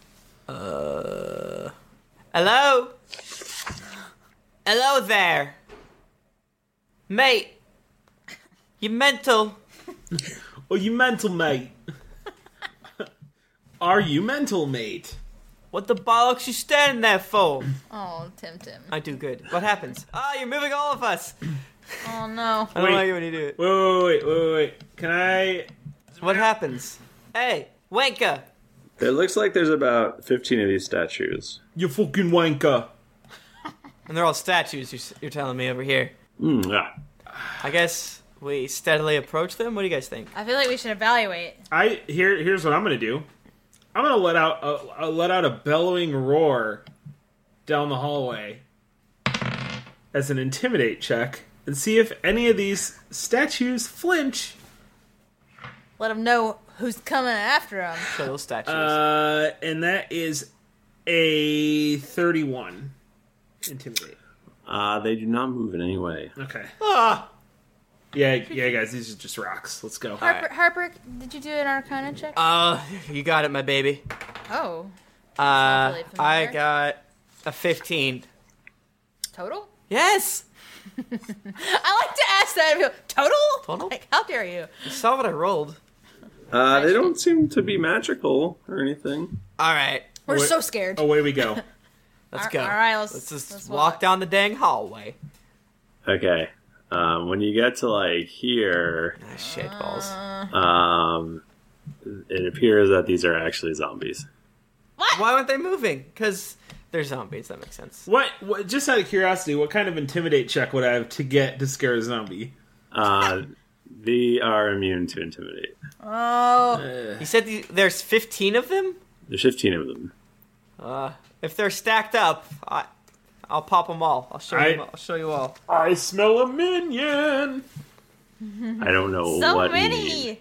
Speaker 3: Uh, hello? Hello there. Mate. You mental.
Speaker 4: Oh, you mental, mate. Are you mental, mate?
Speaker 3: What the bollocks you standing there for?
Speaker 2: Oh, Tim Tim.
Speaker 3: I do good. What happens? Ah, you're moving all of us.
Speaker 2: Oh no.
Speaker 3: I don't
Speaker 4: Wait.
Speaker 3: like it when you do it.
Speaker 4: Wait, wait, wait, wait, wait. Can I...
Speaker 3: What happens? Hey, wanker.
Speaker 1: It looks like there's about fifteen of these statues.
Speaker 4: You fucking wanker.
Speaker 3: And they're all statues, you're, you're telling me over here.
Speaker 1: Mm, yeah.
Speaker 3: I guess we steadily approach them. What do you guys think?
Speaker 2: I feel like we should evaluate.
Speaker 4: I here. Here's what I'm gonna do. I'm gonna let out a, a let out a bellowing roar down the hallway as an intimidate check and see if any of these statues flinch.
Speaker 2: Let them know who's coming after them.
Speaker 3: Show those statues.
Speaker 4: Uh, and that is a thirty-one. Intimidate.
Speaker 1: Uh, they do not move in any way.
Speaker 4: Okay. Ah. Yeah, yeah, guys. These are just rocks. Let's go.
Speaker 2: Harper, Harper, did you do an Arcana check?
Speaker 3: Uh, you got it, my baby.
Speaker 2: Oh.
Speaker 3: Uh,
Speaker 2: really
Speaker 3: I
Speaker 2: familiar.
Speaker 3: got a fifteen.
Speaker 2: Total?
Speaker 3: Yes!
Speaker 2: I like to ask that. People, Total?
Speaker 3: Total?
Speaker 2: Like, how dare you?
Speaker 3: You saw what I rolled.
Speaker 1: Uh, they don't seem to be magical or anything.
Speaker 3: Alright,
Speaker 2: We're
Speaker 4: Wait-
Speaker 2: so scared.
Speaker 4: Away we go.
Speaker 3: let's
Speaker 2: All-
Speaker 3: go.
Speaker 2: all right, let's-
Speaker 3: let's just
Speaker 2: let's
Speaker 3: walk.
Speaker 2: walk.
Speaker 3: down the dang hallway.
Speaker 1: Okay. Um, when you get to like here,
Speaker 3: Ah, shit balls.
Speaker 1: um, it appears that these are actually zombies.
Speaker 3: Why aren't they moving? Because they're zombies, that makes sense.
Speaker 4: What, what? Just out of curiosity, what kind of intimidate check would I have to get to scare a zombie?
Speaker 1: Uh, they are immune to intimidate.
Speaker 2: Oh.
Speaker 3: You said the, there's fifteen of them?
Speaker 1: There's fifteen of them.
Speaker 3: Uh, if they're stacked up, I, I'll pop them all. I'll show
Speaker 4: I-
Speaker 3: you. I'll show you all.
Speaker 4: I smell a minion.
Speaker 1: I don't know
Speaker 2: So
Speaker 1: what
Speaker 2: many.
Speaker 1: mean.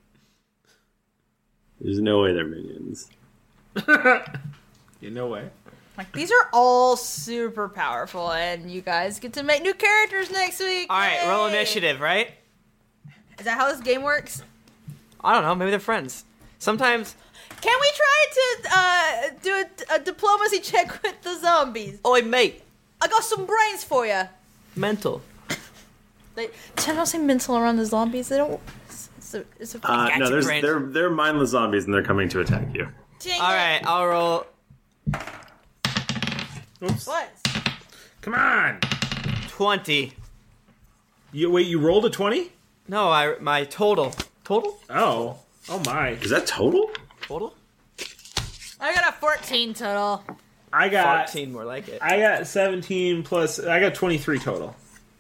Speaker 1: There's no way they're minions.
Speaker 4: Yeah, no way.
Speaker 2: Like, these are all super powerful, and you guys get to make new characters next week.
Speaker 3: All right, roll
Speaker 2: Yay.
Speaker 3: initiative, right?
Speaker 2: Is that how this game works?
Speaker 3: I don't know. Maybe they're friends. Sometimes.
Speaker 2: Can we try to uh, do a, a diplomacy check with the zombies?
Speaker 3: Oi, mate.
Speaker 2: I got some brains for you.
Speaker 3: Mental.
Speaker 2: They, I don't say mental around the zombies. They don't. It's, it's a, it's a
Speaker 1: Uh,
Speaker 3: got
Speaker 1: no,
Speaker 3: you,
Speaker 1: there's,
Speaker 3: brains.
Speaker 1: they're they're mindless zombies and they're coming to attack you.
Speaker 2: Dang
Speaker 3: All
Speaker 2: it.
Speaker 3: right, I'll roll
Speaker 4: Oops.
Speaker 2: What?
Speaker 4: Come on.
Speaker 3: twenty.
Speaker 4: You wait. You rolled a twenty?
Speaker 3: No, I my total. Total?
Speaker 4: Oh. Oh my.
Speaker 1: Is that total?
Speaker 3: Total?
Speaker 2: I got a fourteen total.
Speaker 4: I got.
Speaker 3: fourteen, more like it.
Speaker 4: I got seventeen plus. I got twenty-three total.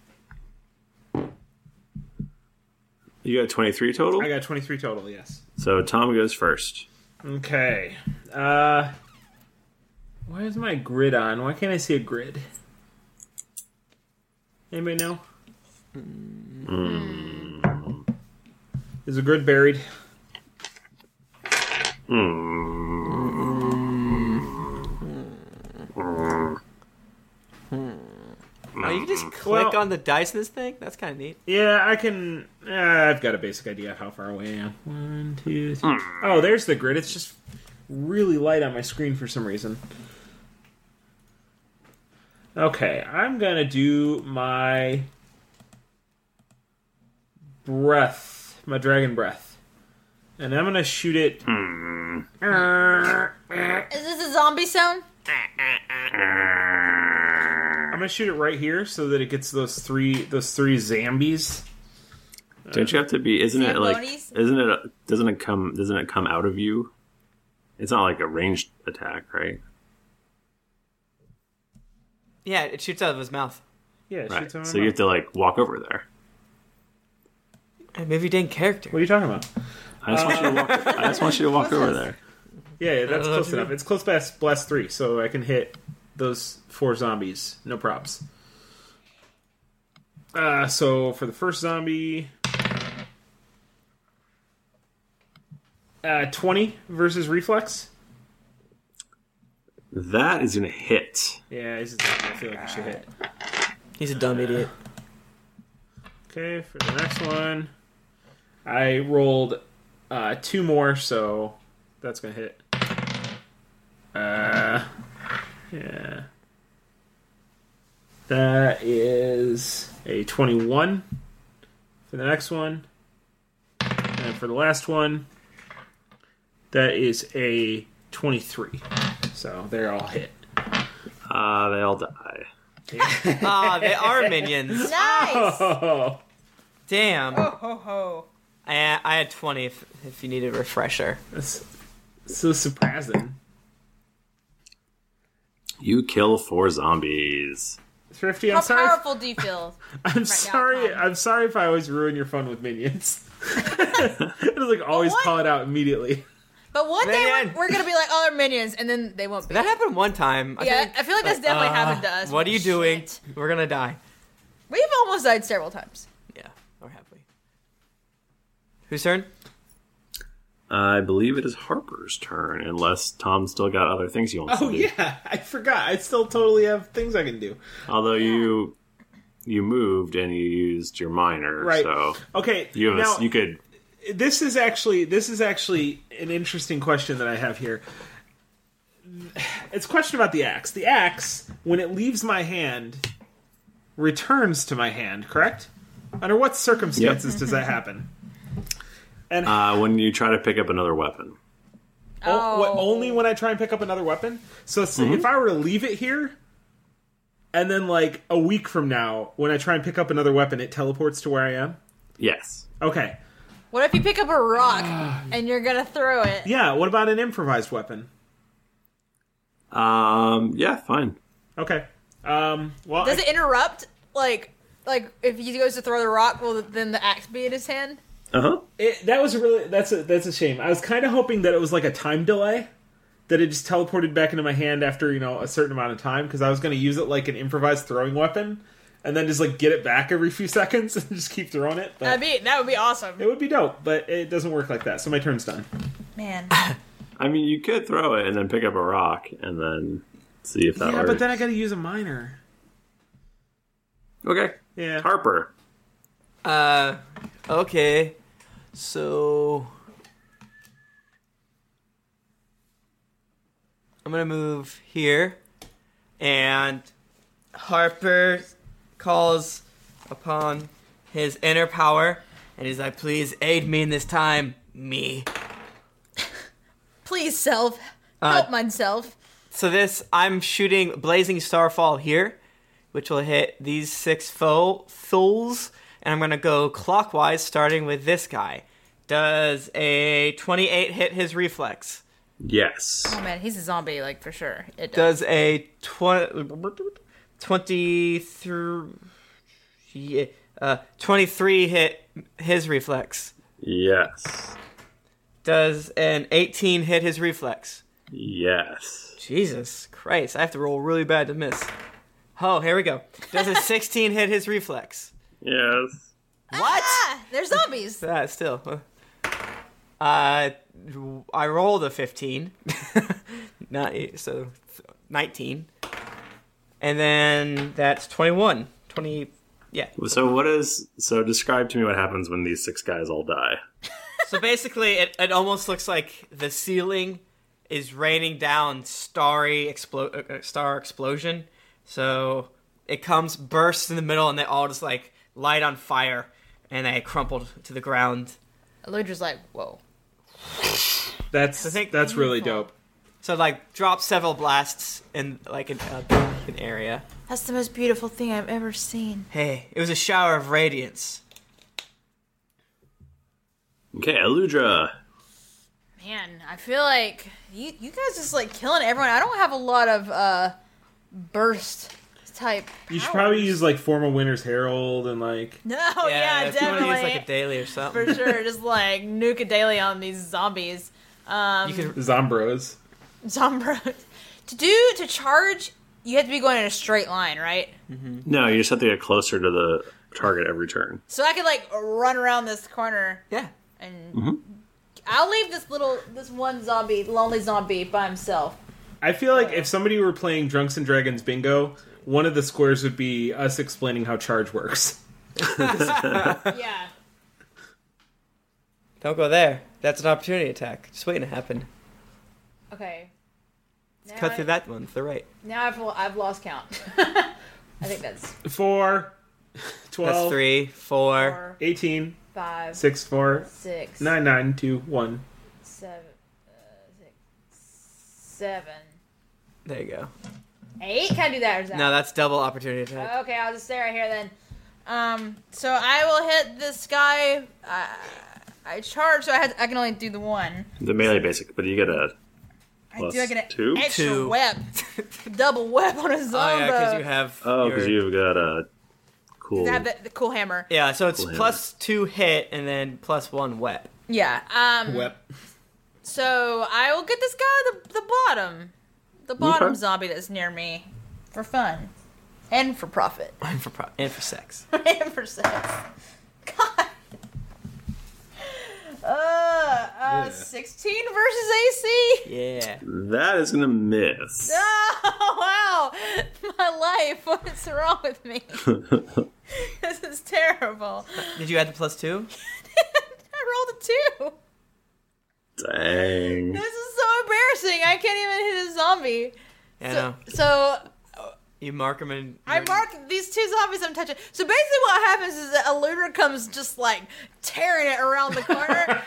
Speaker 1: You got twenty-three total?
Speaker 4: I got twenty-three total. Yes.
Speaker 1: So Tom goes first.
Speaker 4: Okay. Uh. Why is my grid on? Why can't I see a grid? Anybody know?
Speaker 1: Mm.
Speaker 4: Is the grid buried?
Speaker 3: Oh, you can just click
Speaker 4: Well-
Speaker 3: on the dice in this thing? That's kind of neat.
Speaker 4: Yeah, I can. Uh, I've got a basic idea of how far away I am. One, two, three. Oh, there's the grid. It's just really light on my screen for some reason. Okay, I'm gonna do my breath, my dragon breath, and I'm gonna shoot it.
Speaker 2: Is this a zombie sound?
Speaker 4: I'm gonna shoot it right here so that it gets those three, those three zombies.
Speaker 1: Don't you have to be? Isn't it like?
Speaker 2: Zambonis?
Speaker 1: Isn't it? A, doesn't it come? Doesn't it come out of you? It's not like a ranged attack, right?
Speaker 3: Yeah, it shoots out of his mouth.
Speaker 4: Yeah, it
Speaker 1: Right.
Speaker 4: shoots on my
Speaker 1: So you have
Speaker 4: mouth.
Speaker 1: to like walk over there.
Speaker 3: Hey, maybe dang character.
Speaker 4: What are you talking about?
Speaker 1: I just want you to walk. I just want you to walk over there.
Speaker 4: Yeah, yeah, that's
Speaker 3: Uh,
Speaker 4: close
Speaker 3: what do you
Speaker 4: enough. It's close past blast three, so I can hit those four zombies. No props. Uh, so for the first zombie, uh, twenty versus reflex.
Speaker 1: That is gonna hit.
Speaker 4: Yeah, this is I feel like I should hit.
Speaker 3: He's a dumb idiot.
Speaker 4: Okay, for the next one, I rolled uh, two more, so that's gonna hit. Uh, yeah. That is a twenty-one for the next one. And for the last one, that is a twenty-three. So they're all hit.
Speaker 1: Uh, they all die.
Speaker 3: Ah, they are minions.
Speaker 2: Nice!
Speaker 4: Oh,
Speaker 3: Damn.
Speaker 2: Ho ho ho.
Speaker 3: I, I had twenty if, if you need a refresher.
Speaker 4: that's so surprising.
Speaker 1: You kill four zombies.
Speaker 4: Thrifty, I'm
Speaker 2: How
Speaker 4: sorry.
Speaker 2: powerful do you feel?
Speaker 4: I'm
Speaker 2: now,
Speaker 4: sorry.
Speaker 2: Tom?
Speaker 4: I'm sorry if I always ruin your fun with minions. It's like always
Speaker 2: what?
Speaker 4: call it out immediately.
Speaker 2: But one day
Speaker 3: Man.
Speaker 2: we're, we're gonna be like, oh, they're minions, and then they won't be.
Speaker 3: That happened one time. I
Speaker 2: yeah,
Speaker 3: think,
Speaker 2: I feel like that's definitely
Speaker 3: uh,
Speaker 2: happened to us.
Speaker 3: What are you
Speaker 2: Shit.
Speaker 3: doing? We're gonna die.
Speaker 2: We've almost died several times.
Speaker 3: Yeah, or have we? Whose turn?
Speaker 1: I believe it is Harper's turn, unless Tom still got other things he wants
Speaker 4: Oh
Speaker 1: to do.
Speaker 4: yeah, I forgot. I still totally have things I can do.
Speaker 1: Although you you moved and you used your minor,
Speaker 4: Right.
Speaker 1: so
Speaker 4: Okay.
Speaker 1: you have a,
Speaker 4: now,
Speaker 1: you could.
Speaker 4: this is actually this is actually an interesting question that I have here. It's a question about the axe. The axe, when it leaves my hand, returns to my hand. Correct? Under what circumstances does that happen? And
Speaker 1: Uh, when you try to pick up another weapon.
Speaker 4: O- what, only when I try and pick up another weapon? So s- if I were to leave it here, and then like a week from now, when I try and pick up another weapon, it teleports to where I am?
Speaker 1: Yes.
Speaker 4: Okay.
Speaker 2: What if you pick up a rock and you're gonna throw it?
Speaker 4: Yeah, what about an improvised weapon?
Speaker 1: Um. Yeah. Fine.
Speaker 4: Okay. Um, well,
Speaker 2: Does
Speaker 4: I-
Speaker 2: it interrupt? Like, like if he goes to throw the rock, will then the axe be in his hand?
Speaker 1: Uh huh.
Speaker 4: it, that was a really that's a that's a shame. I was kind of hoping that it was like a time delay, that it just teleported back into my hand after you know a certain amount of time, because I was going to use it like an improvised throwing weapon, and then just like get it back every few seconds and just keep throwing it. But
Speaker 2: That'd be that would be awesome.
Speaker 4: it would be dope, but it doesn't work like that. So my turn's done.
Speaker 2: Man.
Speaker 1: I mean, you could throw it and then pick up a rock and then see if that
Speaker 4: Yeah,
Speaker 1: works.
Speaker 4: but then I got to use a miner.
Speaker 1: Okay.
Speaker 4: Yeah.
Speaker 1: Harper.
Speaker 3: Uh, okay. So I'm gonna move here, and Harper calls upon his inner power, and he's like, "Please aid me in this time, me."
Speaker 2: Please, self.
Speaker 3: Uh,
Speaker 2: Help myself.
Speaker 3: So this, I'm shooting Blazing Starfall here, which will hit these six foe fools, and I'm gonna go clockwise, starting with this guy. Does a twenty-eight hit his reflex?
Speaker 1: Yes.
Speaker 2: Oh man, he's a zombie, like for sure. It does.
Speaker 3: Does a twenty, twenty-three, yeah, uh, twenty-three hit his reflex?
Speaker 1: Yes.
Speaker 3: Does an eighteen hit his reflex?
Speaker 1: Yes.
Speaker 3: Jesus Christ, I have to roll really bad to miss. Oh, here we go. Does a sixteen hit his reflex?
Speaker 1: Yes.
Speaker 3: What?
Speaker 2: Ah, they're zombies.
Speaker 3: Ah, still. Uh, I rolled a fifteen. Not so nineteen. And then that's twenty-one. twenty, yeah.
Speaker 1: So what is, so describe to me what happens when these six guys all die.
Speaker 3: So basically, it, it almost looks like the ceiling is raining down starry explo- uh, star explosion. So it comes, bursts in the middle, and they all just like light on fire, and they crumpled to the ground.
Speaker 2: Eludra's like, whoa.
Speaker 4: That's
Speaker 3: I think-
Speaker 4: that's really dope.
Speaker 3: So like drop several blasts in like an, uh, an area.
Speaker 2: That's the most beautiful thing I've ever seen.
Speaker 3: Hey, it was a shower of radiance.
Speaker 1: Okay, Eludra.
Speaker 2: Man, I feel like you you guys just like killing everyone. I don't have a lot of uh burst type.
Speaker 4: You should
Speaker 2: powers.
Speaker 4: probably use like Formal Winter's Herald and like.
Speaker 2: No, yeah,
Speaker 3: if you want to
Speaker 2: definitely.
Speaker 3: use like a daily or something.
Speaker 2: For sure, just like nuke a daily on these zombies. Um,
Speaker 3: You could,
Speaker 4: Zombros.
Speaker 2: Zombros. To do, to charge, you have to be going in a straight line, right?
Speaker 1: No, you just have to get closer to the target every turn.
Speaker 2: So I could like run around this corner
Speaker 3: yeah.
Speaker 2: and I'll leave this little, this one zombie, lonely zombie by himself.
Speaker 4: I feel like if somebody were playing Drunks and Dragons Bingo, one of the squares would be us explaining how charge works.
Speaker 2: Yeah.
Speaker 3: Don't go there. That's an opportunity attack. Just waiting to happen.
Speaker 2: Okay. Now
Speaker 3: Cut
Speaker 2: I-
Speaker 3: through that one to the right.
Speaker 2: Now I've I've lost count. I think that's
Speaker 4: Four, twelve,
Speaker 3: That's three, four.
Speaker 2: four,
Speaker 4: eighteen,
Speaker 2: five,
Speaker 4: six, four,
Speaker 2: six,
Speaker 4: nine, nine, two, one.
Speaker 2: seven, uh, six, seven,
Speaker 3: There you go.
Speaker 2: eight. Can I do that or is that?
Speaker 3: No, that's double opportunity attack.
Speaker 2: Okay, I'll just stay right here then. Um, so I will hit this guy. Uh, I charge, so I had I can only do the one.
Speaker 1: The melee basic, but you get a
Speaker 2: I
Speaker 1: plus
Speaker 2: do I get an
Speaker 1: two.
Speaker 2: extra
Speaker 3: Two.
Speaker 2: web, double web on a
Speaker 3: Oh
Speaker 2: zombo.
Speaker 3: yeah, because you have.
Speaker 1: Oh,
Speaker 3: your-
Speaker 1: because you've got a cool.
Speaker 2: I have the, the cool hammer.
Speaker 3: Yeah, so it's
Speaker 1: Cool
Speaker 3: plus two hit and then plus one wet.
Speaker 2: Yeah. Um.
Speaker 4: Wep.
Speaker 2: So I will get this guy the the bottom, the bottom
Speaker 1: Okay.
Speaker 2: zombie that's near me, for fun, and for profit,
Speaker 3: And for pro- and for sex.
Speaker 2: and for sex. God. Uh, uh, sixteen versus A C.
Speaker 3: Yeah.
Speaker 1: That is gonna miss.
Speaker 2: Oh wow, my life. What's wrong with me? This is terrible.
Speaker 3: Did you add the plus two?
Speaker 2: I rolled a two.
Speaker 1: Dang.
Speaker 2: This is so embarrassing. I can't even hit a zombie.
Speaker 3: Yeah, I
Speaker 2: So,
Speaker 3: know.
Speaker 2: so
Speaker 3: You mark them in.
Speaker 2: I mark these two zombies I'm touching. So basically what happens is that Eludra comes just like tearing it around the corner.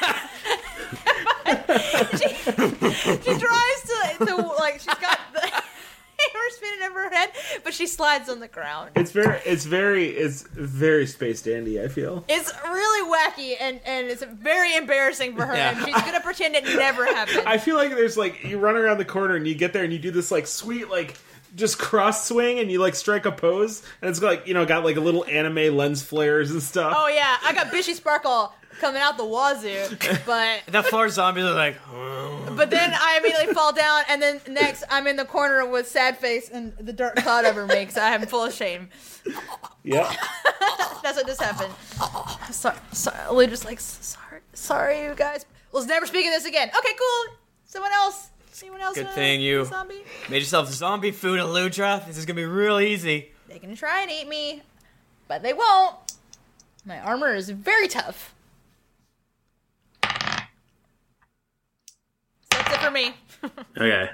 Speaker 2: she, she tries to, to, like, she's got the hammer spinning over her head, but she slides on the ground.
Speaker 4: It's very, it's very, it's very Space Dandy, I feel.
Speaker 2: It's really wacky, and, and it's very embarrassing for her,
Speaker 3: Yeah.
Speaker 2: and she's going to pretend it never happened.
Speaker 4: I feel like there's like, you run around the corner and you get there and you do this like sweet, like, just cross swing and you like strike a pose and it's like, you know, got like a little anime lens flares and stuff.
Speaker 2: Oh yeah, I got Bishy Sparkle coming out the wazoo, but
Speaker 3: The four zombies are like.
Speaker 2: But then I immediately fall down, and then next I'm in the corner with sad face and the dark cloud over me because I'm full of shame.
Speaker 4: Yep.
Speaker 2: That's what just happened. Sorry, sorry. Eludra's like, sorry, sorry, you guys. Let's never speak of this again. Okay, cool. Someone else. Anyone else?
Speaker 3: Good
Speaker 2: wanna
Speaker 3: thing
Speaker 2: be
Speaker 3: you
Speaker 2: a zombie?
Speaker 3: made yourself zombie food, Eludra. This is gonna be real easy.
Speaker 2: They can try and eat me, but they won't. My armor is very tough. That's it for me.
Speaker 1: Okay.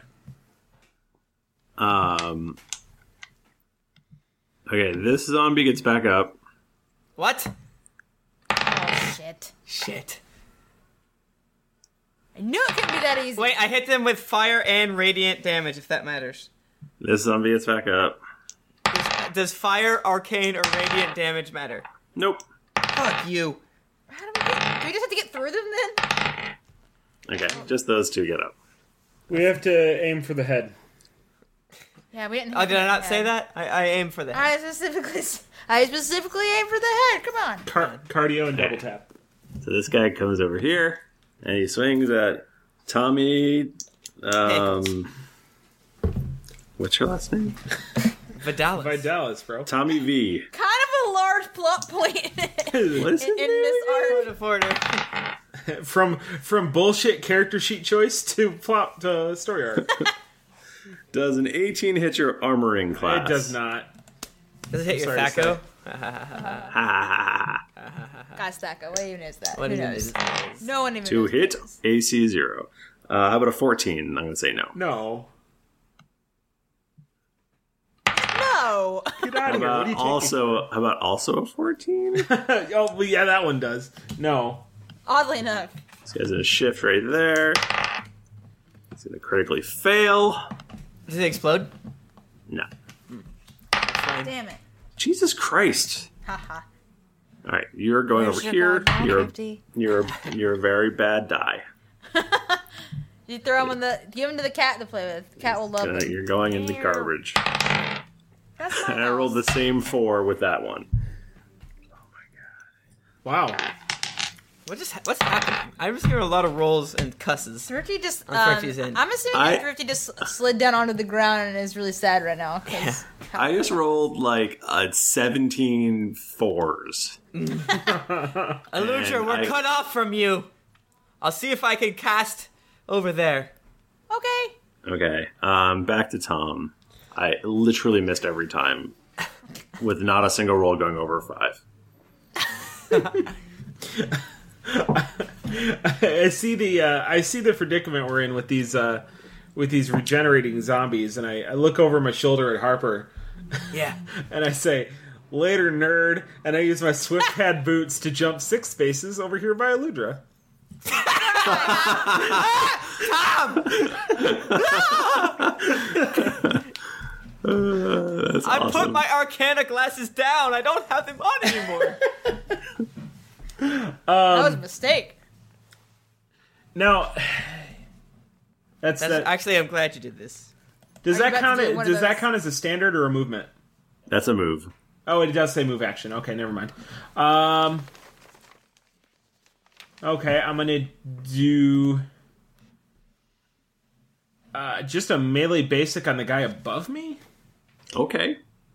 Speaker 1: Um. Okay, this zombie gets back up.
Speaker 3: What?
Speaker 2: Oh, shit.
Speaker 3: Shit.
Speaker 2: I knew it couldn't be that easy.
Speaker 3: Wait, I hit them with fire and radiant damage, if that matters.
Speaker 1: This zombie gets back up.
Speaker 3: Does, does fire, arcane, or radiant damage matter?
Speaker 1: Nope.
Speaker 3: Fuck you.
Speaker 2: How do we get... Do we just have to get through them then?
Speaker 1: Okay, just those two get up.
Speaker 4: We have to aim for the head.
Speaker 2: Yeah, we didn't...
Speaker 3: Oh, did I not
Speaker 2: yeah.
Speaker 3: say that? I, I aim for that.
Speaker 2: I specifically... I specifically aim for the head. Come on.
Speaker 4: Car- cardio and double tap.
Speaker 1: So this guy comes over here, and he swings at Tommy... Um... What's your last name?
Speaker 3: Vidalis.
Speaker 4: Vidalis, bro.
Speaker 1: Tommy V.
Speaker 2: Kind of a large plot point in,
Speaker 1: What is
Speaker 2: in,
Speaker 1: his
Speaker 2: in this art.
Speaker 3: Order.
Speaker 4: From from bullshit character sheet choice to plot to story arc.
Speaker 1: Does an eighteen hit your armoring class?
Speaker 4: It does not.
Speaker 3: Does it hit your
Speaker 4: Sorry to
Speaker 3: Thaco?
Speaker 2: Guys, Thaco, what even is that?
Speaker 3: What
Speaker 2: Who
Speaker 3: even
Speaker 2: knows?
Speaker 3: is that?
Speaker 2: No one even
Speaker 1: To
Speaker 2: knows.
Speaker 1: hit, A C zero. Uh, how about a fourteen? I'm going to say no.
Speaker 4: No.
Speaker 2: No.
Speaker 4: Get out
Speaker 1: How
Speaker 4: of here. What are
Speaker 1: about
Speaker 4: you taking?
Speaker 1: also, how about also a fourteen?
Speaker 4: Oh, well, yeah, that one does. No.
Speaker 2: Oddly enough.
Speaker 1: This guy's going to shift right there. He's going to critically fail.
Speaker 3: Does it explode?
Speaker 1: No.
Speaker 2: Damn it.
Speaker 1: Jesus Christ.
Speaker 2: Haha.
Speaker 1: All right, you're going
Speaker 2: Where's
Speaker 1: over
Speaker 2: your
Speaker 1: here.
Speaker 2: bad
Speaker 1: You're
Speaker 2: fifty?
Speaker 1: you're you're a very bad die.
Speaker 2: You throw him in the... Give him to the cat to play with. The cat will love
Speaker 1: Uh,
Speaker 2: it.
Speaker 1: you're going in the garbage.
Speaker 2: That's my
Speaker 1: And I rolled the
Speaker 2: house.
Speaker 1: same four with that one.
Speaker 4: Wow.
Speaker 3: What just ha- what's happening? I'm just hearing a lot of rolls and cusses.
Speaker 2: Thrifty just...
Speaker 3: On
Speaker 2: Um,
Speaker 3: Thrifty's end.
Speaker 2: I'm assuming
Speaker 1: I-
Speaker 2: that Thrifty just slid down onto the ground and is really sad right now. 'cause how-
Speaker 1: I just rolled like uh, seventeen fours.
Speaker 3: Eludra,
Speaker 1: And
Speaker 3: we're
Speaker 1: I-
Speaker 3: cut off from you. I'll see if I can cast over there.
Speaker 2: Okay.
Speaker 1: Okay, um, back to Tom. I literally missed every time, with not a single roll going over five.
Speaker 4: I see the uh, I see the predicament we're in with these uh, with these regenerating zombies, and I, I look over my shoulder at Harper,
Speaker 3: Yeah.
Speaker 4: and I say, "Later, nerd." And I use my swift pad boots to jump six spaces over here by Eludra.
Speaker 1: Uh, that's
Speaker 3: I
Speaker 1: awesome.
Speaker 3: put my Arcana glasses down. I don't have them on anymore.
Speaker 2: that was a mistake.
Speaker 4: Now, that's,
Speaker 3: That's,
Speaker 4: that.
Speaker 3: actually, I'm glad you did this.
Speaker 4: Does
Speaker 2: Are you
Speaker 4: that
Speaker 2: about to
Speaker 4: count?
Speaker 2: do
Speaker 4: As,
Speaker 2: one of
Speaker 4: does that
Speaker 2: those?
Speaker 4: count as a standard or a movement?
Speaker 1: That's a move.
Speaker 4: Oh, it does say move action. Okay, never mind. Um. Okay, I'm gonna do uh, just a melee basic on the guy above me,
Speaker 1: Okay.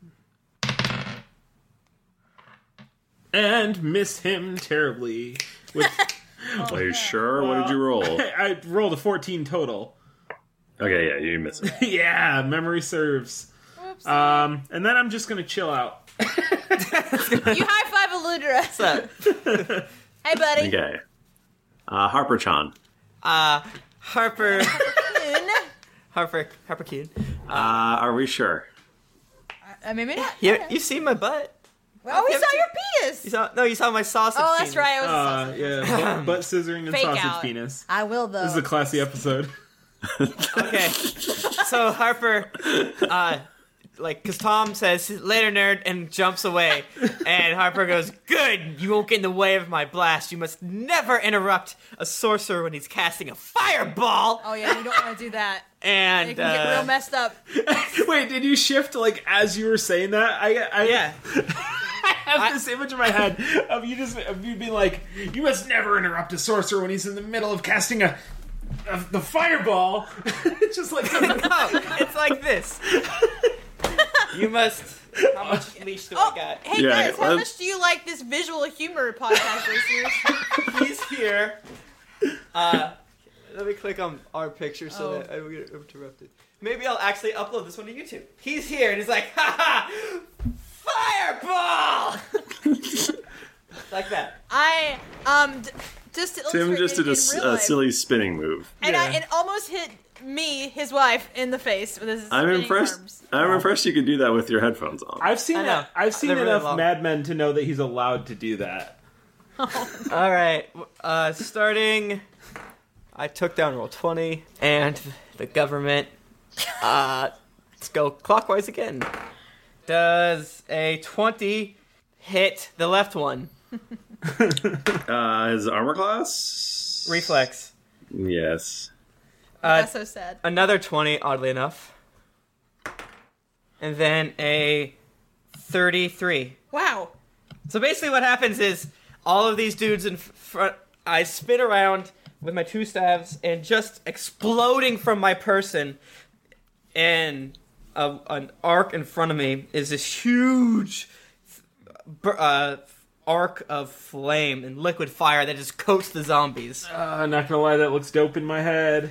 Speaker 4: and miss him terribly. With
Speaker 1: Are you sure? What did you roll?
Speaker 4: I rolled a fourteen total.
Speaker 1: Okay, yeah, you missed it.
Speaker 4: Yeah, memory serves. Um, and then I'm just gonna chill out.
Speaker 2: You high five Eludra.
Speaker 3: What's up?
Speaker 2: Hey, buddy.
Speaker 1: Okay. Uh, Harper Chan.
Speaker 3: Uh, Harper,
Speaker 2: Coon.
Speaker 3: Harper, Harper Kuhn.
Speaker 1: Uh, are we sure?
Speaker 2: Uh, maybe not.
Speaker 3: You,
Speaker 2: Okay.
Speaker 3: you seen my butt?
Speaker 2: Oh, we
Speaker 3: you
Speaker 2: saw
Speaker 3: haven't
Speaker 2: your
Speaker 3: You
Speaker 2: penis.
Speaker 3: saw? No, you saw my sausage.
Speaker 2: Oh, that's
Speaker 3: penis.
Speaker 2: right. It was a
Speaker 4: Uh,
Speaker 2: sausage.
Speaker 4: yeah, butt, butt scissoring and
Speaker 2: Fake
Speaker 4: sausage
Speaker 2: out.
Speaker 4: penis.
Speaker 2: I will, though.
Speaker 4: This is a classy episode.
Speaker 3: Okay. So Harper, uh, like, because Tom says, later, nerd, and jumps away. And Harper goes, good, you won't get in the way of my blast. You must never interrupt a sorcerer when he's casting a fireball.
Speaker 2: Oh, yeah, you don't want to do that.
Speaker 3: And,
Speaker 2: It can get
Speaker 3: uh,
Speaker 2: real messed up.
Speaker 4: Wait, did you shift like as you were saying that? I, I
Speaker 3: yeah.
Speaker 4: I have this image in my head of you just of you being like, you must never interrupt a sorcerer when he's in the middle of casting a uh, the fireball. It's just like
Speaker 3: No, it's like this. You must. How much leash do
Speaker 2: Oh,
Speaker 3: I got?
Speaker 2: hey
Speaker 1: Yeah,
Speaker 2: guys, how
Speaker 1: let's-
Speaker 2: much do you like this visual humor podcast, listeners?
Speaker 3: He's here. Uh, let me click on our picture so
Speaker 2: Oh.
Speaker 3: that I don't get interrupted. Maybe I'll actually upload this one to YouTube. He's here and he's like, ha ha, fireball! Like that.
Speaker 2: I um d- just to
Speaker 1: Tim
Speaker 2: illustrate
Speaker 1: just
Speaker 2: in,
Speaker 1: did a,
Speaker 2: in
Speaker 1: s-
Speaker 2: real
Speaker 1: a
Speaker 2: life,
Speaker 1: silly spinning move.
Speaker 2: and I,
Speaker 4: Yeah.
Speaker 2: it almost hit me, his wife, in the face with his
Speaker 1: I'm
Speaker 2: spinning
Speaker 1: impressed.
Speaker 2: arms.
Speaker 1: I'm impressed you could do that with your headphones on.
Speaker 4: I've seen
Speaker 3: I know.
Speaker 4: that. I've seen
Speaker 3: They're really
Speaker 4: enough
Speaker 3: long.
Speaker 4: Mad Men to know that he's allowed to do that.
Speaker 3: All right. Uh, starting, I took down roll twenty, and the government. Uh, let's go clockwise again. Does a twenty hit the left one?
Speaker 1: Uh, his armor class?
Speaker 3: Reflex.
Speaker 1: Yes.
Speaker 3: Uh,
Speaker 2: That's so sad.
Speaker 3: Another twenty, oddly enough. And then a thirty-three.
Speaker 2: Wow.
Speaker 3: So basically what happens is all of these dudes in front, I spin around with my two staves and just exploding from my person and a, an arc in front of me is this huge uh, arc of flame and liquid fire that just coats the zombies.
Speaker 4: Uh, not gonna lie, that looks dope in my head.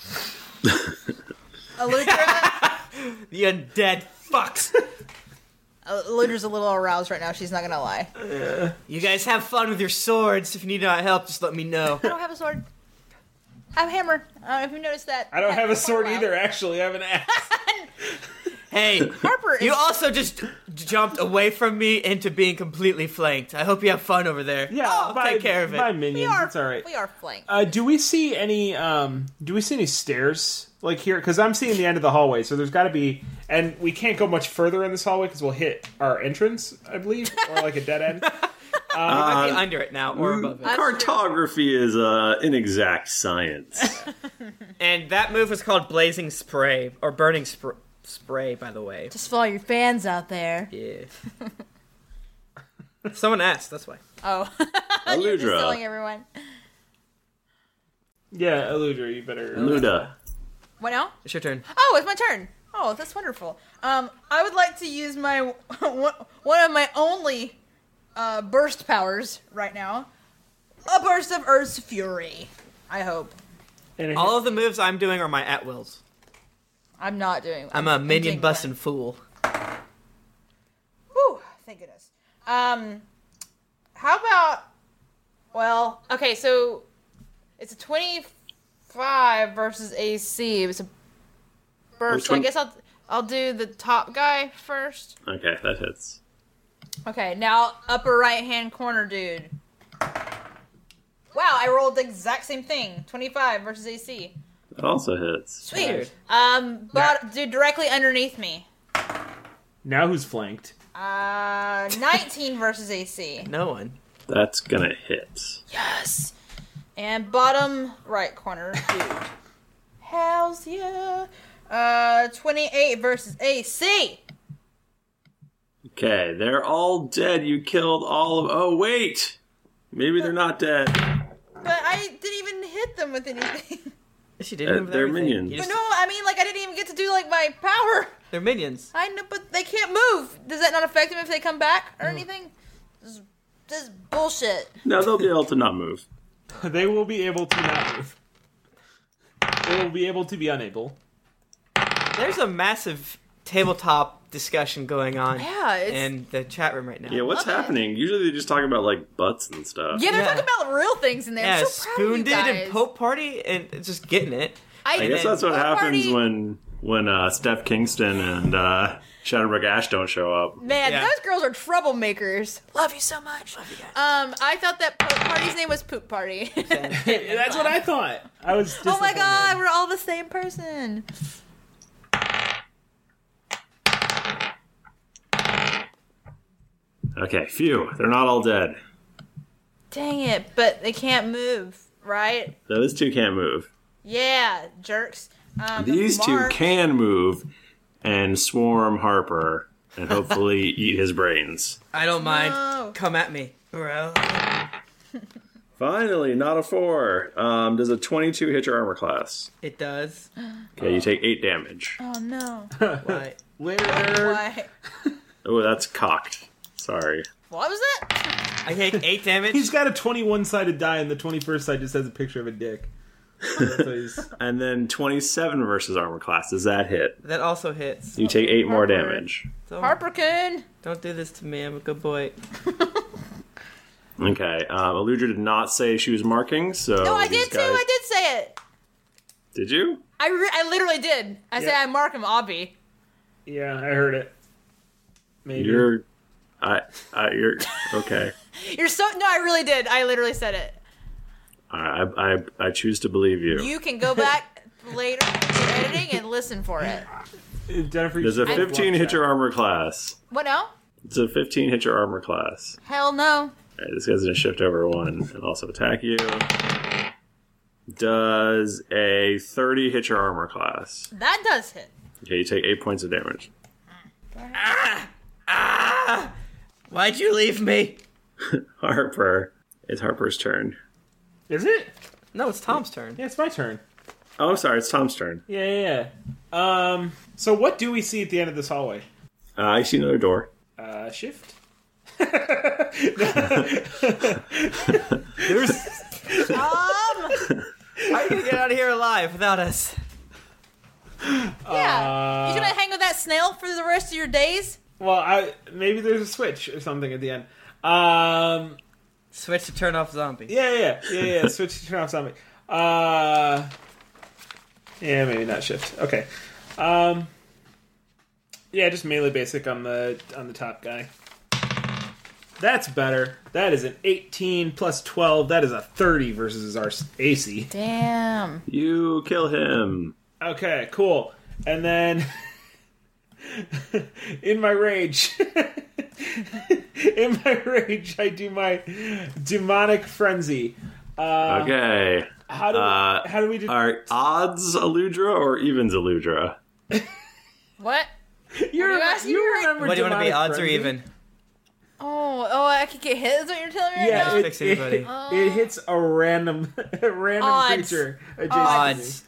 Speaker 2: Eludra,
Speaker 3: The undead fucks.
Speaker 2: Eludra's a little aroused right now. She's not gonna lie.
Speaker 3: You guys have fun with your swords. If you need my help, just let me know.
Speaker 2: I don't have a sword. I have a hammer. I don't know if you noticed that.
Speaker 4: I don't have a sword
Speaker 2: Wow.
Speaker 4: either. Actually, I have an axe.
Speaker 3: Hey,
Speaker 2: Harper is.
Speaker 3: you also just jumped away from me into being completely flanked. I hope you have fun over there.
Speaker 4: Yeah,
Speaker 3: I'll
Speaker 4: by,
Speaker 3: take care of
Speaker 4: by
Speaker 3: it.
Speaker 2: we
Speaker 4: minions.
Speaker 2: are.
Speaker 4: It's all right.
Speaker 2: We are flanked.
Speaker 4: Uh, do we see any? Um, do we see any stairs like here? Because I'm seeing the end of the hallway, so there's got to be. And we can't go much further in this hallway because we'll hit our entrance, I believe, or like a dead end.
Speaker 3: You might be under it now or above it.
Speaker 1: Cartography is uh, inexact science.
Speaker 3: And that move was called Blazing Spray, or Burning Spr- Spray, by the way.
Speaker 2: Just for all your fans out there.
Speaker 3: Yeah. Someone asked, that's why.
Speaker 2: Oh, you're just
Speaker 1: Eludra.
Speaker 2: telling everyone.
Speaker 4: Yeah, Eludra, you better.
Speaker 1: Luda.
Speaker 2: What now?
Speaker 3: It's your turn.
Speaker 2: Oh, it's my turn. Oh, that's wonderful. Um, I would like to use my one of my only uh, burst powers right now. A burst of Earth's Fury. I hope.
Speaker 4: And it
Speaker 3: All of the moves I'm doing are my at-wills.
Speaker 2: I'm not doing.
Speaker 3: I'm a minion
Speaker 2: doing
Speaker 3: busting
Speaker 2: one.
Speaker 3: fool.
Speaker 2: Whew, thank goodness. Um, how about? Well, okay, so it's a twenty-five versus A C. It's a burst.
Speaker 1: Which
Speaker 2: So I
Speaker 1: one?
Speaker 2: guess I'll I'll do the top guy first.
Speaker 1: Okay, that hits.
Speaker 2: Okay, now upper right hand corner, dude. Wow, I rolled the exact same thing. twenty-five versus A C.
Speaker 1: That also hits.
Speaker 2: Sweet.
Speaker 3: Weird.
Speaker 2: Um, but dude, directly underneath me.
Speaker 4: now who's flanked?
Speaker 2: Uh, nineteen versus A C.
Speaker 3: No one.
Speaker 1: That's gonna hit.
Speaker 2: Yes. And bottom right corner, dude. Hells yeah. Uh, twenty-eight versus A C.
Speaker 1: Okay, they're all dead. You killed all of. Oh wait, maybe they're not dead.
Speaker 2: But I didn't even hit them with anything.
Speaker 3: Yes, you did.
Speaker 1: Uh,
Speaker 3: Remember
Speaker 1: they're
Speaker 3: everything.
Speaker 1: minions.
Speaker 3: You
Speaker 2: But
Speaker 3: just-
Speaker 2: no, I mean, like, I didn't even get to do, like, my power.
Speaker 3: They're minions.
Speaker 2: I know, but they can't move. Does that not affect them if they come back or anything? This is, this is bullshit.
Speaker 1: No, they'll be able to not move.
Speaker 4: They will be able to not move. They will be able to be unable.
Speaker 3: There's a massive tabletop discussion going on
Speaker 2: Yeah, it's-
Speaker 3: in the chat room right now.
Speaker 1: Yeah, what's
Speaker 2: love it.
Speaker 1: happening? Usually they just talk about like butts and stuff.
Speaker 2: Yeah, they're
Speaker 3: Yeah.
Speaker 2: talking about real things in there.
Speaker 3: Yeah,
Speaker 2: I'm so proud of you
Speaker 3: Spoon did
Speaker 2: guys.
Speaker 3: and Pope Party and it's just getting it.
Speaker 2: I,
Speaker 1: I guess that's what
Speaker 2: Pope
Speaker 1: happens
Speaker 2: Party-
Speaker 1: when when uh, Steph Kingston and uh, Shadowbrook Ash don't show up.
Speaker 2: Man,
Speaker 3: Yeah.
Speaker 2: those girls are troublemakers. Love you so much. Love you guys. Um, I thought that Pope Party's name was Poop Party.
Speaker 4: That's what I thought. I was.
Speaker 2: Oh my
Speaker 4: disappointed.
Speaker 2: god, we're all the same person.
Speaker 1: Okay, phew, they're not all dead.
Speaker 2: Dang it, but they can't move, right?
Speaker 1: Those two can't move.
Speaker 2: Yeah, jerks. Um,
Speaker 1: These two
Speaker 2: Mark-
Speaker 1: can move and swarm Harper and hopefully eat his brains.
Speaker 3: I don't mind.
Speaker 2: No.
Speaker 3: Come at me. Bro.
Speaker 1: Finally, not a four. Um, does a twenty-two hit your armor class?
Speaker 3: It does.
Speaker 1: Okay, you take eight damage.
Speaker 2: Oh no.
Speaker 3: Why?
Speaker 4: Winner.
Speaker 2: Why?
Speaker 1: Oh, that's cocked. Sorry.
Speaker 2: What was that?
Speaker 3: I take eight damage.
Speaker 4: He's got a twenty-one sided die, and the twenty-first side just has a picture of a dick. So that's what he's...
Speaker 1: And then twenty-seven versus armor class. Does that hit?
Speaker 3: That also hits.
Speaker 1: You take eight more
Speaker 2: Harper.
Speaker 1: damage.
Speaker 3: Don't,
Speaker 2: Harper-kun.
Speaker 3: don't do this to me. I'm a good boy.
Speaker 1: Okay. Um, Aludra did not say she was marking, so.
Speaker 2: No, I
Speaker 1: these
Speaker 2: did too.
Speaker 1: guys-
Speaker 2: I did say it.
Speaker 1: Did you?
Speaker 2: I, re- I literally did. I said
Speaker 4: Yeah.
Speaker 2: I mark him, Obby.
Speaker 4: Yeah, I heard it. Maybe.
Speaker 1: You're. I. I. You're. Okay.
Speaker 2: You're so no. I really did. I literally said it.
Speaker 1: I. I. I choose to believe you.
Speaker 2: You can go back later to editing and listen for it.
Speaker 4: Jennifer,
Speaker 1: There's a
Speaker 4: you should
Speaker 1: fifteen
Speaker 4: watch
Speaker 1: hit
Speaker 4: that.
Speaker 1: your armor class.
Speaker 2: What now?
Speaker 1: It's a fifteen hit your armor class.
Speaker 2: Hell no.
Speaker 1: Alright, this guy's gonna shift over one and also attack you. Does a thirty hit your armor class?
Speaker 2: That does hit.
Speaker 1: Okay, you take eight points of damage.
Speaker 3: Why'd you leave me?
Speaker 1: Harper. It's Harper's turn.
Speaker 4: Is it?
Speaker 3: No, it's Tom's turn.
Speaker 4: Yeah, it's my turn.
Speaker 1: Oh, sorry, it's Tom's turn.
Speaker 4: Yeah, yeah, yeah. Um, so what do we see at the end of this hallway?
Speaker 1: Uh, I see another door.
Speaker 4: Uh, shift?
Speaker 3: There's
Speaker 2: Um.
Speaker 3: How are you gonna get out of here alive without us?
Speaker 2: Yeah.
Speaker 4: Uh,
Speaker 2: you gonna hang with that snail for the rest of your days?
Speaker 4: Well, I maybe there's a switch or something at the end. Um,
Speaker 3: Switch to turn off zombie.
Speaker 4: yeah, yeah, yeah, yeah. yeah. Switch to turn off zombie. Uh, yeah, maybe not shift. Okay. Um, yeah, just melee basic on the on the top guy. That's better. That is an eighteen plus twelve. That is a thirty versus our A C.
Speaker 2: Damn.
Speaker 1: You kill him.
Speaker 4: Okay, cool. And then in my rage, in my rage, I do my demonic frenzy. Uh,
Speaker 1: Okay.
Speaker 4: How do
Speaker 1: Uh,
Speaker 4: how do we do?
Speaker 1: Are odds Aludra or evens Aludra?
Speaker 2: What?
Speaker 4: You,
Speaker 2: you asking
Speaker 4: you
Speaker 2: me?
Speaker 4: remember
Speaker 3: What do you want to be,
Speaker 4: demonic
Speaker 3: odds or
Speaker 4: frenzy?
Speaker 3: even?
Speaker 2: Oh, oh, I could get hit. Is what you're telling me right
Speaker 4: Yeah,
Speaker 2: now?
Speaker 4: it,
Speaker 3: Fix
Speaker 4: it,
Speaker 3: anybody.
Speaker 4: it hits a random, a random
Speaker 2: Odds.
Speaker 4: creature adjacent
Speaker 3: Odds.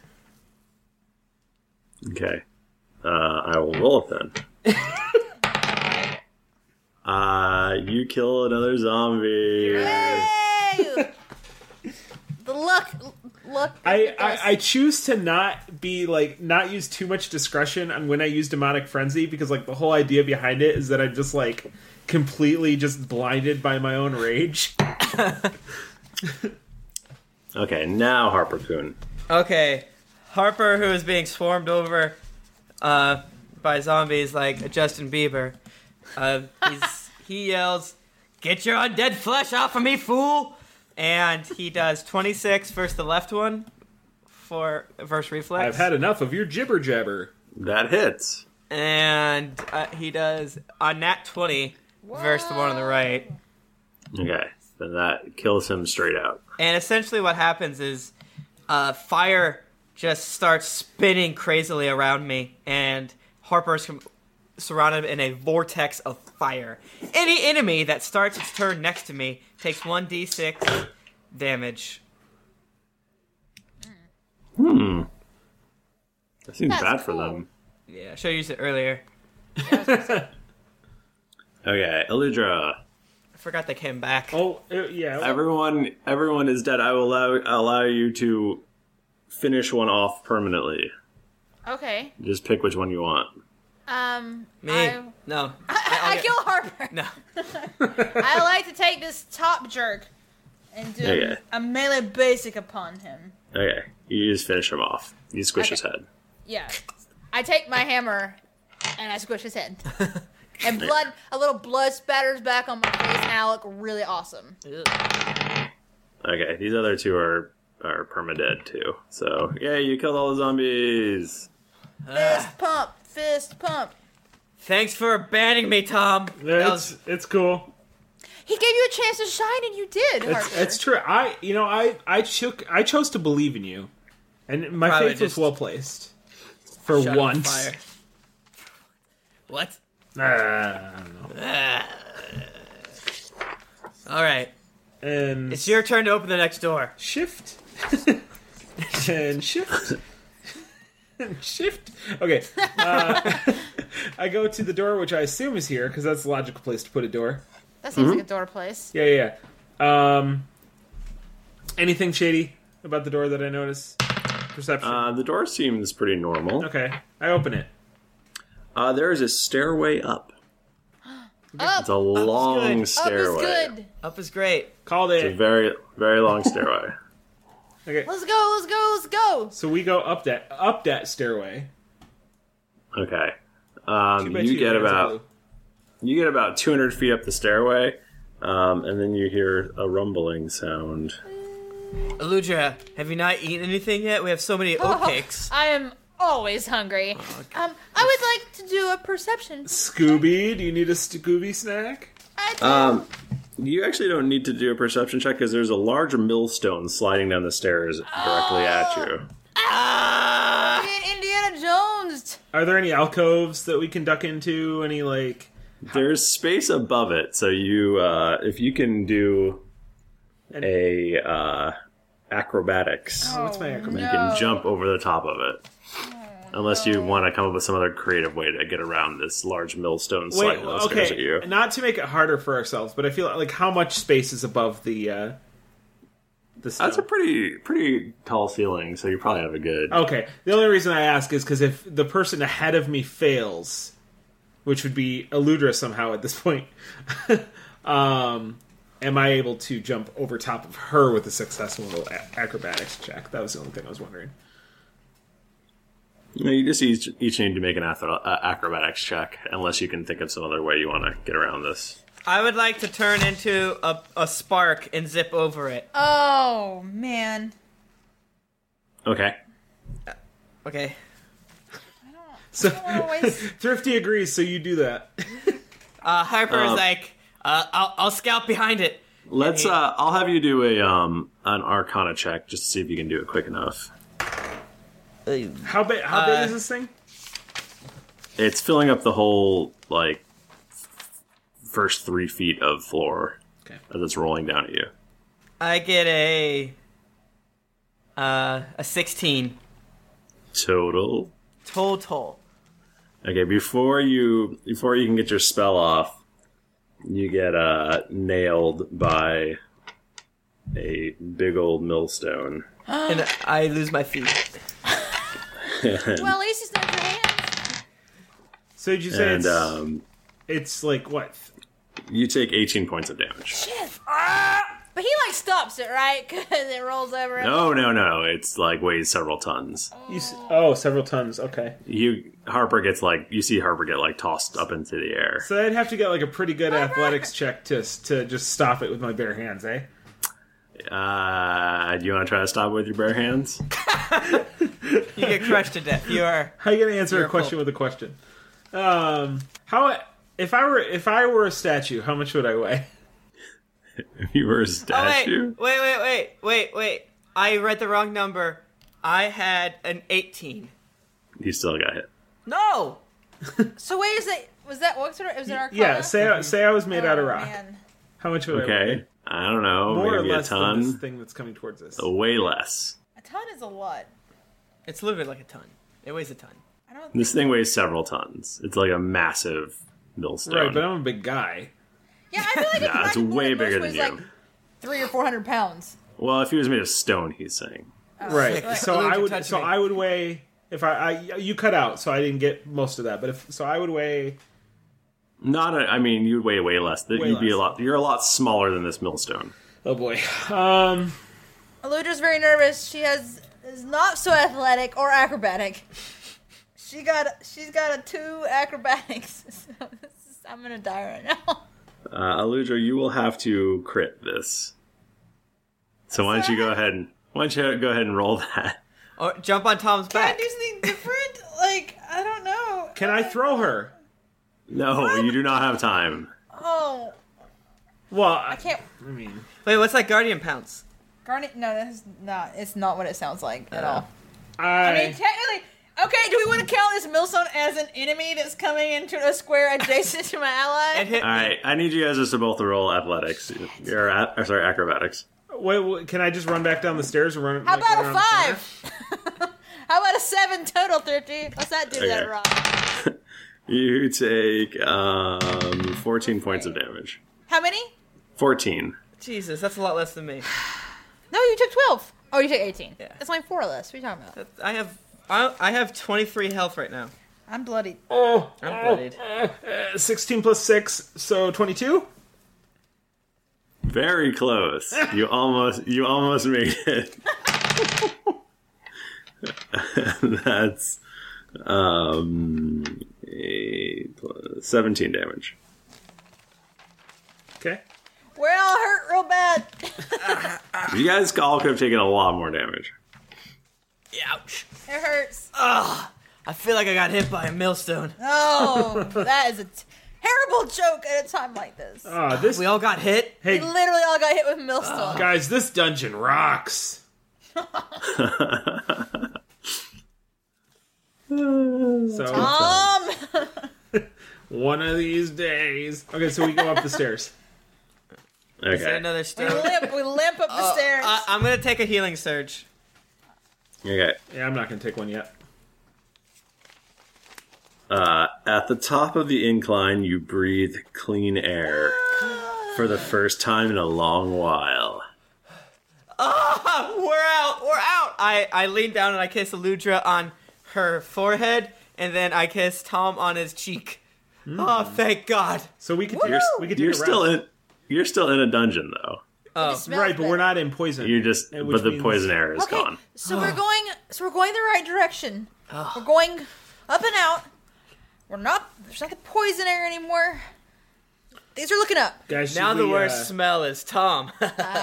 Speaker 1: Okay. Uh, I will roll it then. uh, you kill another zombie.
Speaker 2: Yay! The luck, luck.
Speaker 4: to me. I, I I choose to not be like not use too much discretion on when I use demonic frenzy because like the whole idea behind it is that I'm just like completely just blinded by my own rage.
Speaker 1: Okay, now Harper Coon.
Speaker 3: Okay, Harper, who is being swarmed over uh, by zombies like Justin Bieber, uh, he's, he yells, "Get your undead flesh off of me, fool!" And he does twenty-six versus the left one for versus reflex.
Speaker 4: I've had enough of your jibber jabber.
Speaker 1: That hits.
Speaker 3: And uh, he does a nat twenty versus the one on the right.
Speaker 1: Okay, then that kills him straight out.
Speaker 3: And essentially what happens is uh, fire just starts spinning crazily around me, and Harper's com- surrounded in a vortex of fire. Any enemy that starts its turn next to me takes one d six damage.
Speaker 1: Hmm. That seems
Speaker 2: That's
Speaker 1: bad for
Speaker 2: cool.
Speaker 1: them.
Speaker 3: Yeah, I should have used it earlier.
Speaker 1: Okay, Aludra.
Speaker 3: I forgot they came back.
Speaker 4: Oh uh, yeah. well,
Speaker 1: Everyone, everyone is dead. I will allow allow you to finish one off permanently.
Speaker 2: Okay.
Speaker 1: Just pick which one you want.
Speaker 2: Um.
Speaker 3: Me?
Speaker 2: I,
Speaker 3: No.
Speaker 2: I, I kill Harper.
Speaker 3: No.
Speaker 2: I like to take this top jerk and do
Speaker 1: Okay.
Speaker 2: a melee basic upon him.
Speaker 1: Okay, you just finish him off. You squish his head.
Speaker 2: Yeah. I take my hammer and I squish his head. And blood, a little blood spatters back on my face, and I look really awesome.
Speaker 1: Okay, these other two are are permadead too. So yeah, you killed all the zombies.
Speaker 2: Fist pump, fist pump.
Speaker 3: Thanks for banning me, Tom. That
Speaker 4: It's
Speaker 3: was
Speaker 4: it's cool.
Speaker 2: He gave you a chance to shine, and you did.
Speaker 4: It's,
Speaker 2: Harper.
Speaker 4: it's true. I you know I I took I chose to believe in you, and my
Speaker 3: Probably
Speaker 4: faith was
Speaker 3: just
Speaker 4: well placed for
Speaker 3: shut on
Speaker 4: once.
Speaker 3: fire. What?
Speaker 4: Ah, I don't know.
Speaker 3: All right.
Speaker 4: and
Speaker 3: It's your turn to open the next door.
Speaker 4: shift and shift and shift. Okay, uh, I go to the door, which I assume is here because that's the logical place to put a door.
Speaker 2: That seems like a door place.
Speaker 4: Yeah, yeah. yeah. Um, anything shady about the door that I notice? Perception.
Speaker 1: Uh, the door seems pretty normal.
Speaker 4: Okay, I open it.
Speaker 1: Uh, there is a stairway up.
Speaker 2: Up!
Speaker 1: It's a long
Speaker 3: good.
Speaker 2: Up
Speaker 1: stairway.
Speaker 2: is good.
Speaker 3: Up is great.
Speaker 4: Called
Speaker 1: It's a
Speaker 4: it.
Speaker 1: very, very long stairway.
Speaker 4: Okay,
Speaker 2: Let's go, let's go, let's go!
Speaker 4: so we go up that up that stairway.
Speaker 1: Okay.
Speaker 4: Two
Speaker 1: Um,
Speaker 4: by
Speaker 1: you
Speaker 4: two
Speaker 1: get
Speaker 4: hands of
Speaker 1: about
Speaker 4: blue.
Speaker 1: you get about two hundred feet up the stairway, um, and then you hear a rumbling sound.
Speaker 3: Aludra, have you not eaten anything yet? We have so many oat cakes.
Speaker 2: I am always hungry. Um, I would like to do a perception.
Speaker 4: Scooby, do you need a Scooby snack?
Speaker 2: I do.
Speaker 1: Um, you actually don't need to do a perception check because there's a large millstone sliding down the stairs directly at you.
Speaker 2: Ah! Indiana Jones!
Speaker 4: Are there any alcoves that we can duck into? Any like?
Speaker 1: There's space above it, so you, uh, if you can do a uh, acrobatics,
Speaker 4: Oh, what's my
Speaker 1: you
Speaker 4: acrobatics?
Speaker 1: can jump over the top of it. Unless you want to come up with some other creative way to get around this large millstone
Speaker 4: Wait,
Speaker 1: sliding down the stairs at
Speaker 4: okay.
Speaker 1: you.
Speaker 4: Not to make it harder for ourselves, but I feel like how much space is above the uh, the stone?
Speaker 1: That's a pretty pretty tall ceiling, so you probably have a good.
Speaker 4: Okay. The only reason I ask is because if the person ahead of me fails, which would be Aludra somehow at this point, um, am I able to jump over top of her with a successful a- acrobatics check? That was the only thing I was wondering.
Speaker 1: You, know, you just each, each need to make an ath- uh, acrobatics check, unless you can think of some other way you want to get around this.
Speaker 3: I would like to turn into a, a spark and zip over it.
Speaker 2: Oh, man.
Speaker 1: Okay.
Speaker 3: Okay.
Speaker 4: So
Speaker 2: Always.
Speaker 4: Thrifty agrees, so you do that.
Speaker 3: Uh, Harper is
Speaker 1: Um,
Speaker 3: like, uh, I'll, I'll scout behind it.
Speaker 1: Let's. Uh, I'll have you do a um an Arcana check just to see if you can do it quick enough.
Speaker 4: How big? How
Speaker 3: Uh,
Speaker 4: big is this thing?
Speaker 1: It's filling up the whole like f- first three feet of floor
Speaker 4: Okay.
Speaker 1: as it's rolling down at you.
Speaker 3: I get a uh, a sixteen
Speaker 1: Total.
Speaker 3: total.
Speaker 1: Okay, before you before you can get your spell off, you get uh, nailed by a big old millstone.
Speaker 3: And I lose my feet.
Speaker 2: Well, at least it's not your hands.
Speaker 4: So did you say
Speaker 1: And
Speaker 4: it's,
Speaker 1: um,
Speaker 4: it's like what?
Speaker 1: you take eighteen points of damage.
Speaker 2: Shit. But he, like, stops it, right? Because it rolls over.
Speaker 1: No, no, no. It's like weighs several tons.
Speaker 4: You s- oh, several tons. Okay.
Speaker 1: You Harper gets like you see Harper get like tossed up into the air.
Speaker 4: So I'd have to get like a pretty good athletics check to to just stop it with my bare hands, eh?
Speaker 1: Uh, do you want to try to stop it with your bare hands?
Speaker 3: You get crushed to death. You are.
Speaker 4: How you gonna answer
Speaker 3: You're
Speaker 4: a question with a question? Um, how if I were if I were a statue, how much would I weigh?
Speaker 1: If you were a
Speaker 3: Oh, wait,
Speaker 1: statue,
Speaker 3: wait, wait, wait, wait, wait. I read the wrong number. I had an eighteen.
Speaker 1: you still got hit.
Speaker 3: No!
Speaker 2: So wait, is it, was that, what sort of, was it Arcana?
Speaker 4: Yeah, say I, say I was made out of
Speaker 2: Oh,
Speaker 4: rock.
Speaker 2: man.
Speaker 4: How much would I weigh?
Speaker 1: Okay, I don't know,
Speaker 4: More or
Speaker 1: maybe a
Speaker 4: less than this
Speaker 1: ton.
Speaker 4: thing that's coming towards us.
Speaker 1: Way less.
Speaker 2: A ton is a lot.
Speaker 3: It's literally like a ton. It weighs a ton.
Speaker 2: I don't
Speaker 1: This thing weighs several tons. It's like a massive millstone.
Speaker 4: Right, but I'm a big guy.
Speaker 2: Yeah, I feel like
Speaker 1: Nah,
Speaker 2: a
Speaker 1: it's
Speaker 2: dragon
Speaker 1: way
Speaker 2: bullet
Speaker 1: bigger
Speaker 2: weighs
Speaker 1: than
Speaker 2: like
Speaker 1: you.
Speaker 2: three or four hundred pounds.
Speaker 1: Well, if he was made of stone, he's saying.
Speaker 4: Right.
Speaker 2: Right.
Speaker 4: So
Speaker 3: Allude
Speaker 4: I
Speaker 3: to
Speaker 4: would
Speaker 3: touch
Speaker 4: so
Speaker 3: me.
Speaker 4: I would weigh if I, I you cut out, so I didn't get most of that. But if so, I would weigh.
Speaker 1: Not, a, I mean, you'd weigh way less. That
Speaker 4: Way
Speaker 1: you'd be a
Speaker 4: less.
Speaker 1: lot. You're a lot smaller than this millstone.
Speaker 4: Oh boy. Um.
Speaker 2: Eludra's very nervous. She has is not so athletic or acrobatic. She got she's got a two acrobatics. So this is, I'm gonna die right now.
Speaker 1: Uh, Aludra, you will have to crit this. So why don't you go ahead and why don't you go ahead and roll that?
Speaker 3: Or jump on Tom's
Speaker 2: Can I
Speaker 3: back.
Speaker 2: do something different? Like I don't know.
Speaker 4: Can I throw her?
Speaker 1: No, you do not have time.
Speaker 2: Oh,
Speaker 4: Well,
Speaker 2: I
Speaker 4: I,
Speaker 2: can't.
Speaker 4: I mean,
Speaker 3: Wait, what's that Guardian Pounce?
Speaker 2: Garnet. No, that's not. It's not what it sounds like at all.
Speaker 4: I,
Speaker 2: I mean, technically, Okay, do we want to count this millstone as an enemy that's coming into a square adjacent to my ally?
Speaker 3: And hit,
Speaker 1: All right, I need you guys just to both roll athletics. Or, or sorry, acrobatics.
Speaker 4: Wait, wait, can I just run back down the stairs and run?
Speaker 2: How
Speaker 4: like,
Speaker 2: about
Speaker 4: run
Speaker 2: a
Speaker 4: around the corner?
Speaker 2: five? How about a seven total, Thrifty? What's that do to that
Speaker 1: Okay.
Speaker 2: rock?
Speaker 1: You take um, fourteen points of damage.
Speaker 2: How many?
Speaker 1: fourteen.
Speaker 3: Jesus, that's a lot less than me.
Speaker 2: No, you took twelve. Oh, you took eighteen.
Speaker 3: Yeah.
Speaker 2: That's like four less. What are you talking about?
Speaker 3: That- I have I, I have twenty-three health right now.
Speaker 2: I'm bloodied.
Speaker 4: Oh,
Speaker 3: I'm bloodied.
Speaker 4: uh, sixteen plus six, so twenty-two.
Speaker 1: Very close. You almost you almost made it. That's um eight plus seventeen damage.
Speaker 4: Okay.
Speaker 2: We're all hurt real bad.
Speaker 1: You guys all could have taken a lot more damage.
Speaker 3: Ouch.
Speaker 2: It hurts.
Speaker 3: I feel like I got hit by a millstone.
Speaker 2: Oh, that is a t- terrible joke at a time like this.
Speaker 4: Uh, this.
Speaker 3: We all got hit.
Speaker 2: We
Speaker 4: Hey,
Speaker 2: literally all got hit with millstone.
Speaker 4: guys, this dungeon rocks. so
Speaker 2: Um,
Speaker 4: one of these days. Okay, so we go up the stairs.
Speaker 3: Is there
Speaker 1: Okay.
Speaker 3: another
Speaker 2: we
Speaker 3: stone?
Speaker 2: limp, we limp up the stairs.
Speaker 3: I, I'm gonna take a healing surge.
Speaker 1: Okay.
Speaker 4: Yeah, I'm not gonna take one yet.
Speaker 1: Uh, at the top of the incline, you breathe clean air for the first time in a long while.
Speaker 3: Ah, we're out. We're out. I I lean down and I kiss Aludra on her forehead, and then I kiss Tom on his cheek. Oh, thank God.
Speaker 4: So we could
Speaker 1: You're,
Speaker 4: we could take
Speaker 1: you're
Speaker 4: a
Speaker 1: still
Speaker 4: rest.
Speaker 1: in. You're still in a dungeon though.
Speaker 3: Oh,
Speaker 2: It smells
Speaker 4: Right, but
Speaker 2: better.
Speaker 4: we're not in poison.
Speaker 1: You just,
Speaker 4: Uh, which
Speaker 1: but the
Speaker 4: means-
Speaker 1: poison air is
Speaker 2: Okay,
Speaker 1: gone.
Speaker 2: so we're going. So we're going the right direction. We're going up and out. We're not. There's not the poison air anymore. Things are looking up.
Speaker 4: Guys, should
Speaker 3: now the
Speaker 4: we,
Speaker 3: worst
Speaker 4: uh,
Speaker 3: smell is Tom.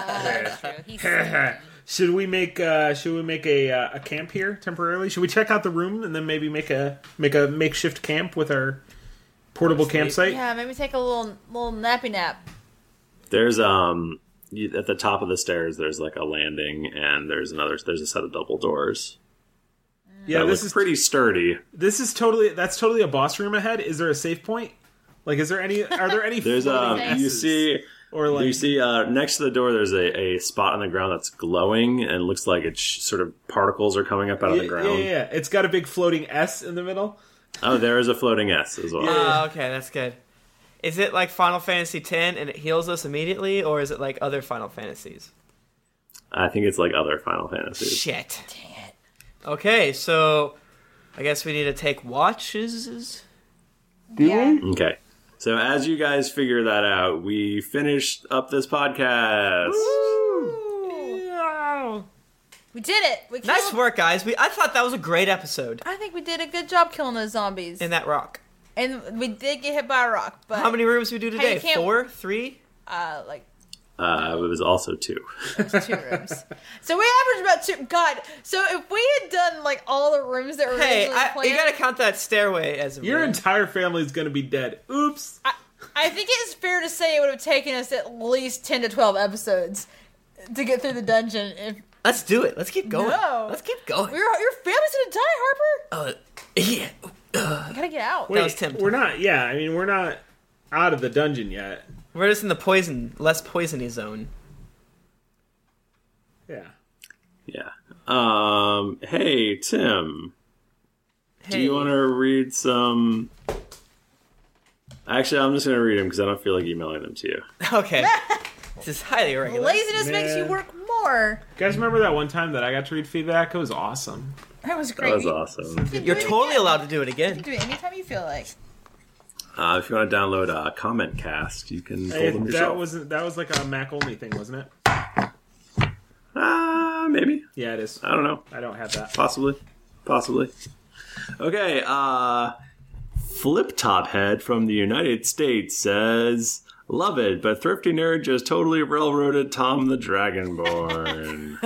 Speaker 4: should we make uh, should we make a uh, a camp here temporarily? Should we check out the room and then maybe make a make a makeshift camp with our portable campsite?
Speaker 2: Yeah, maybe take a little little nappy nap.
Speaker 1: There's um you, at the top of the stairs. There's like a landing, and there's another. There's a set of double doors.
Speaker 4: Yeah,
Speaker 1: that
Speaker 4: this
Speaker 1: look
Speaker 4: is
Speaker 1: pretty sturdy.
Speaker 4: this is totally that's totally a boss room ahead. Is there a save point? Like, is there any? Are there any?
Speaker 1: There's
Speaker 4: floating
Speaker 1: um you
Speaker 4: S's?
Speaker 1: see
Speaker 4: or like
Speaker 1: you see uh, next to the door. There's a, a spot on the ground that's glowing, and it looks like it's sh- sort of particles are coming up out of
Speaker 4: yeah,
Speaker 1: the ground.
Speaker 4: yeah, yeah, yeah. It's got a big floating S in the middle.
Speaker 1: Oh, there is a floating S as well.
Speaker 3: Oh, okay, that's good. Is it like Final Fantasy X and it heals us immediately, or is it like other Final Fantasies?
Speaker 1: I think it's like other Final Fantasies.
Speaker 3: Shit. Dang it. Okay, so I guess we need to take watches.
Speaker 2: Yeah.
Speaker 1: Okay. So as you guys figure that out, we finished up this podcast.
Speaker 2: We did it. We killed,
Speaker 3: Nice work, guys. We I thought that was a great episode.
Speaker 2: I think we did a good job killing those zombies.
Speaker 3: In that rock.
Speaker 2: And we did get hit by a rock, but
Speaker 3: How many rooms did we do
Speaker 2: Hey,
Speaker 3: today?
Speaker 2: you can't-
Speaker 3: Four? Three?
Speaker 2: uh, like
Speaker 1: Uh, it was also two.
Speaker 2: two rooms. So we averaged about two. God, so if we had done like all the rooms that were
Speaker 3: Hey,
Speaker 2: originally
Speaker 3: I,
Speaker 2: planned,
Speaker 3: you gotta count that stairway as a
Speaker 4: Your
Speaker 3: room.
Speaker 4: entire family is going to be dead. Oops.
Speaker 2: I, I think it's fair to say it would have taken us at least ten to twelve episodes to get through the dungeon. If
Speaker 3: Let's do it. Let's keep going.
Speaker 2: No.
Speaker 3: Let's keep going.
Speaker 2: your your family's gonna die, Harper.
Speaker 3: Uh, yeah.
Speaker 2: You gotta get out.
Speaker 3: That was Tim.
Speaker 4: We're not. Yeah, I mean, we're not out of the dungeon yet.
Speaker 3: We're just in the poison, less poisony zone.
Speaker 4: Yeah.
Speaker 1: Yeah. Um. Hey, Tim. Do
Speaker 3: Hey.
Speaker 1: you want to read some? Actually, I'm just gonna read them because I don't feel like emailing them to you.
Speaker 3: Okay. This is highly irregular.
Speaker 2: Laziness makes you
Speaker 4: Man.
Speaker 2: work more.
Speaker 4: You guys remember that one time that I got to read feedback? It was awesome.
Speaker 2: That was great.
Speaker 1: That was
Speaker 2: You
Speaker 1: awesome.
Speaker 2: can
Speaker 3: You're
Speaker 2: do it
Speaker 3: totally
Speaker 2: again.
Speaker 3: allowed to do it
Speaker 2: You
Speaker 3: again.
Speaker 2: can do it anytime you feel like.
Speaker 1: Uh, if you want to download a comment cast, you can pull
Speaker 4: Hey,
Speaker 1: them
Speaker 4: that
Speaker 1: yourself.
Speaker 4: wasn't. That was like a Mac only thing, wasn't it?
Speaker 1: Ah, maybe.
Speaker 4: Yeah, it is.
Speaker 1: I don't know.
Speaker 4: I don't have that.
Speaker 1: Possibly. Possibly. Okay, uh Flip Top Head from the United States says, love it, but Thrifty Nerd just totally railroaded Tom the Dragonborn.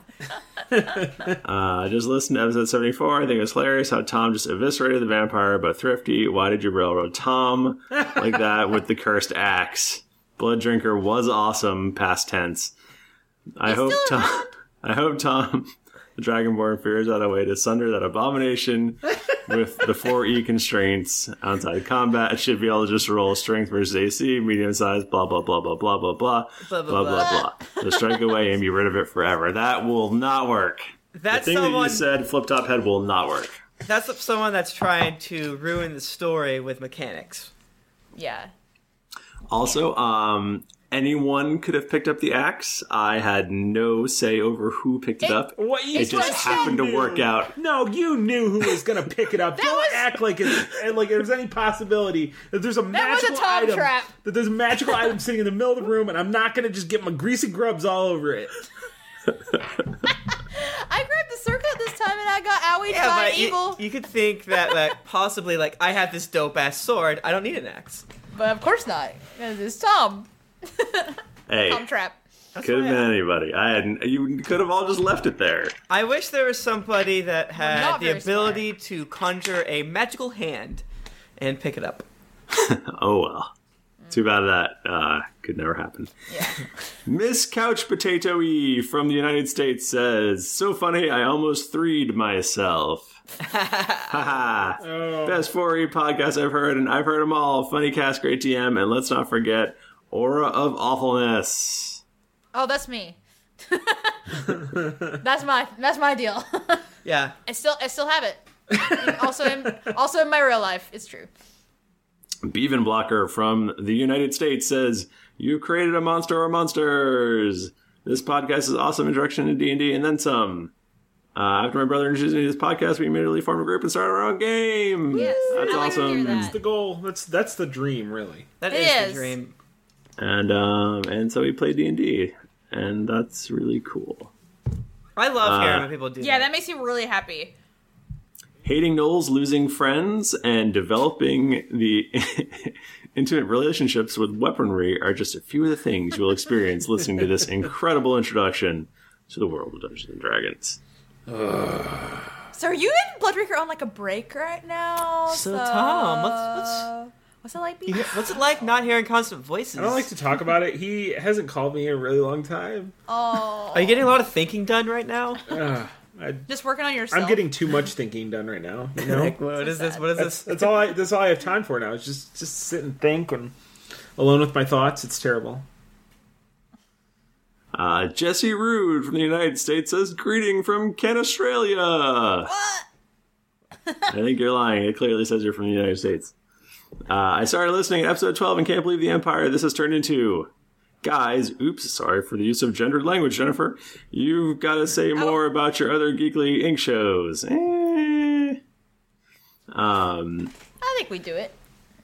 Speaker 1: uh, just listen to episode seventy-four. I think it was hilarious how Tom just eviscerated the vampire, but Thrifty, why did you railroad Tom like that with the cursed axe? Blood Drinker was awesome, past tense. I hope
Speaker 2: still
Speaker 1: Tom I hope Tom The Dragonborn figures out a way to sunder that abomination with the four E constraints. Outside combat, it should be able to just roll strength versus A C, medium size, blah, blah, blah, blah, blah, blah, blah, blah, blah, blah, blah. So strike away and be rid of it forever. That will not work.
Speaker 3: That's
Speaker 1: the thing
Speaker 3: someone,
Speaker 1: that you said, flip top head, will not work.
Speaker 3: That's someone that's trying to ruin the story with mechanics.
Speaker 2: Yeah.
Speaker 1: Also, um, anyone could have picked up the axe. I had no say over who picked it, it up.
Speaker 4: What you
Speaker 1: it just happened to work out.
Speaker 4: No, you knew who was going to pick it up. Don't
Speaker 2: was...
Speaker 4: act like it's like there's any possibility that there's a
Speaker 2: that
Speaker 4: magical
Speaker 2: was a Tom
Speaker 4: item
Speaker 2: trap.
Speaker 4: that there's a magical item sitting in the middle of the room, and I'm not going to just get my greasy grubs all over it.
Speaker 2: I grabbed the circuit this time and I got owied
Speaker 3: Yeah,
Speaker 2: by
Speaker 3: but
Speaker 2: an eagle.
Speaker 3: you, you could think that, that possibly, like, I have this dope-ass sword, I don't need an axe.
Speaker 2: But of course not. Because it's Tom.
Speaker 1: Hey,
Speaker 2: Tom Trap.
Speaker 1: could have been anybody. I had you could have all just left it there.
Speaker 3: I wish there was somebody that had
Speaker 2: not
Speaker 3: the
Speaker 2: very
Speaker 3: ability to conjure a magical hand and pick it up.
Speaker 1: Oh well. Too bad that uh, could never happen.
Speaker 2: Yeah.
Speaker 1: Miss Couch Potato E from the United States says, "So funny, I almost threed myself." Haha.
Speaker 4: Oh.
Speaker 1: Best four E podcast I've heard, and I've heard them all. Funny cast, great T M, and let's not forget Aura of Awfulness.
Speaker 2: Oh, that's me. that's my that's my deal.
Speaker 3: Yeah.
Speaker 2: I still I still have it. And also in also in my real life, it's true.
Speaker 1: Beaven Blocker from the United States says, "You created a monster or monsters. This podcast is awesome introduction to D and D and then some. Uh, after my brother introduced me to this podcast, we immediately formed a group and started our own game."
Speaker 2: Yes,
Speaker 1: That's
Speaker 2: I like to hear
Speaker 1: awesome.
Speaker 2: that.
Speaker 4: That's the goal. That's that's the dream, really.
Speaker 3: That
Speaker 2: It
Speaker 3: is,
Speaker 2: is.
Speaker 3: the dream.
Speaker 1: And um, and so we played D and D, and that's really cool.
Speaker 3: I love hearing
Speaker 1: Uh,
Speaker 3: when people do
Speaker 2: Yeah,
Speaker 3: that.
Speaker 2: that makes me really happy.
Speaker 1: Hating Knowles, losing friends, and developing the intimate relationships with weaponry are just a few of the things you'll experience listening to this incredible introduction to the world of Dungeons and Dragons.
Speaker 2: So are you and Bloodbreaker on like a break right now?
Speaker 3: So, Tom, what's- what's-
Speaker 2: what's it like being?
Speaker 3: You hear- What's it like not hearing constant voices?
Speaker 4: I don't like to talk about it. He hasn't called me in a really long time.
Speaker 2: Oh,
Speaker 3: Are you getting a lot of thinking done right now?
Speaker 4: Uh, I,
Speaker 2: just working on yourself.
Speaker 4: I'm getting too much thinking done right now. You know,
Speaker 3: Like, what is this? What is
Speaker 4: that's,
Speaker 3: this?
Speaker 4: that's all I that's all I have time for now. Is just just sit and think and alone with my thoughts. It's terrible.
Speaker 1: Uh, Jesse Rude from the United States says, "Greeting from Ken, Australia." What? I think you're lying. It clearly says you're from the United States. Uh, I started listening at episode twelve and can't believe the empire this has turned into. Guys, oops, sorry for the use of gendered language, Jennifer. You've got to say more about your other Geekly Inc shows. Eh. Um,
Speaker 2: I think we do it.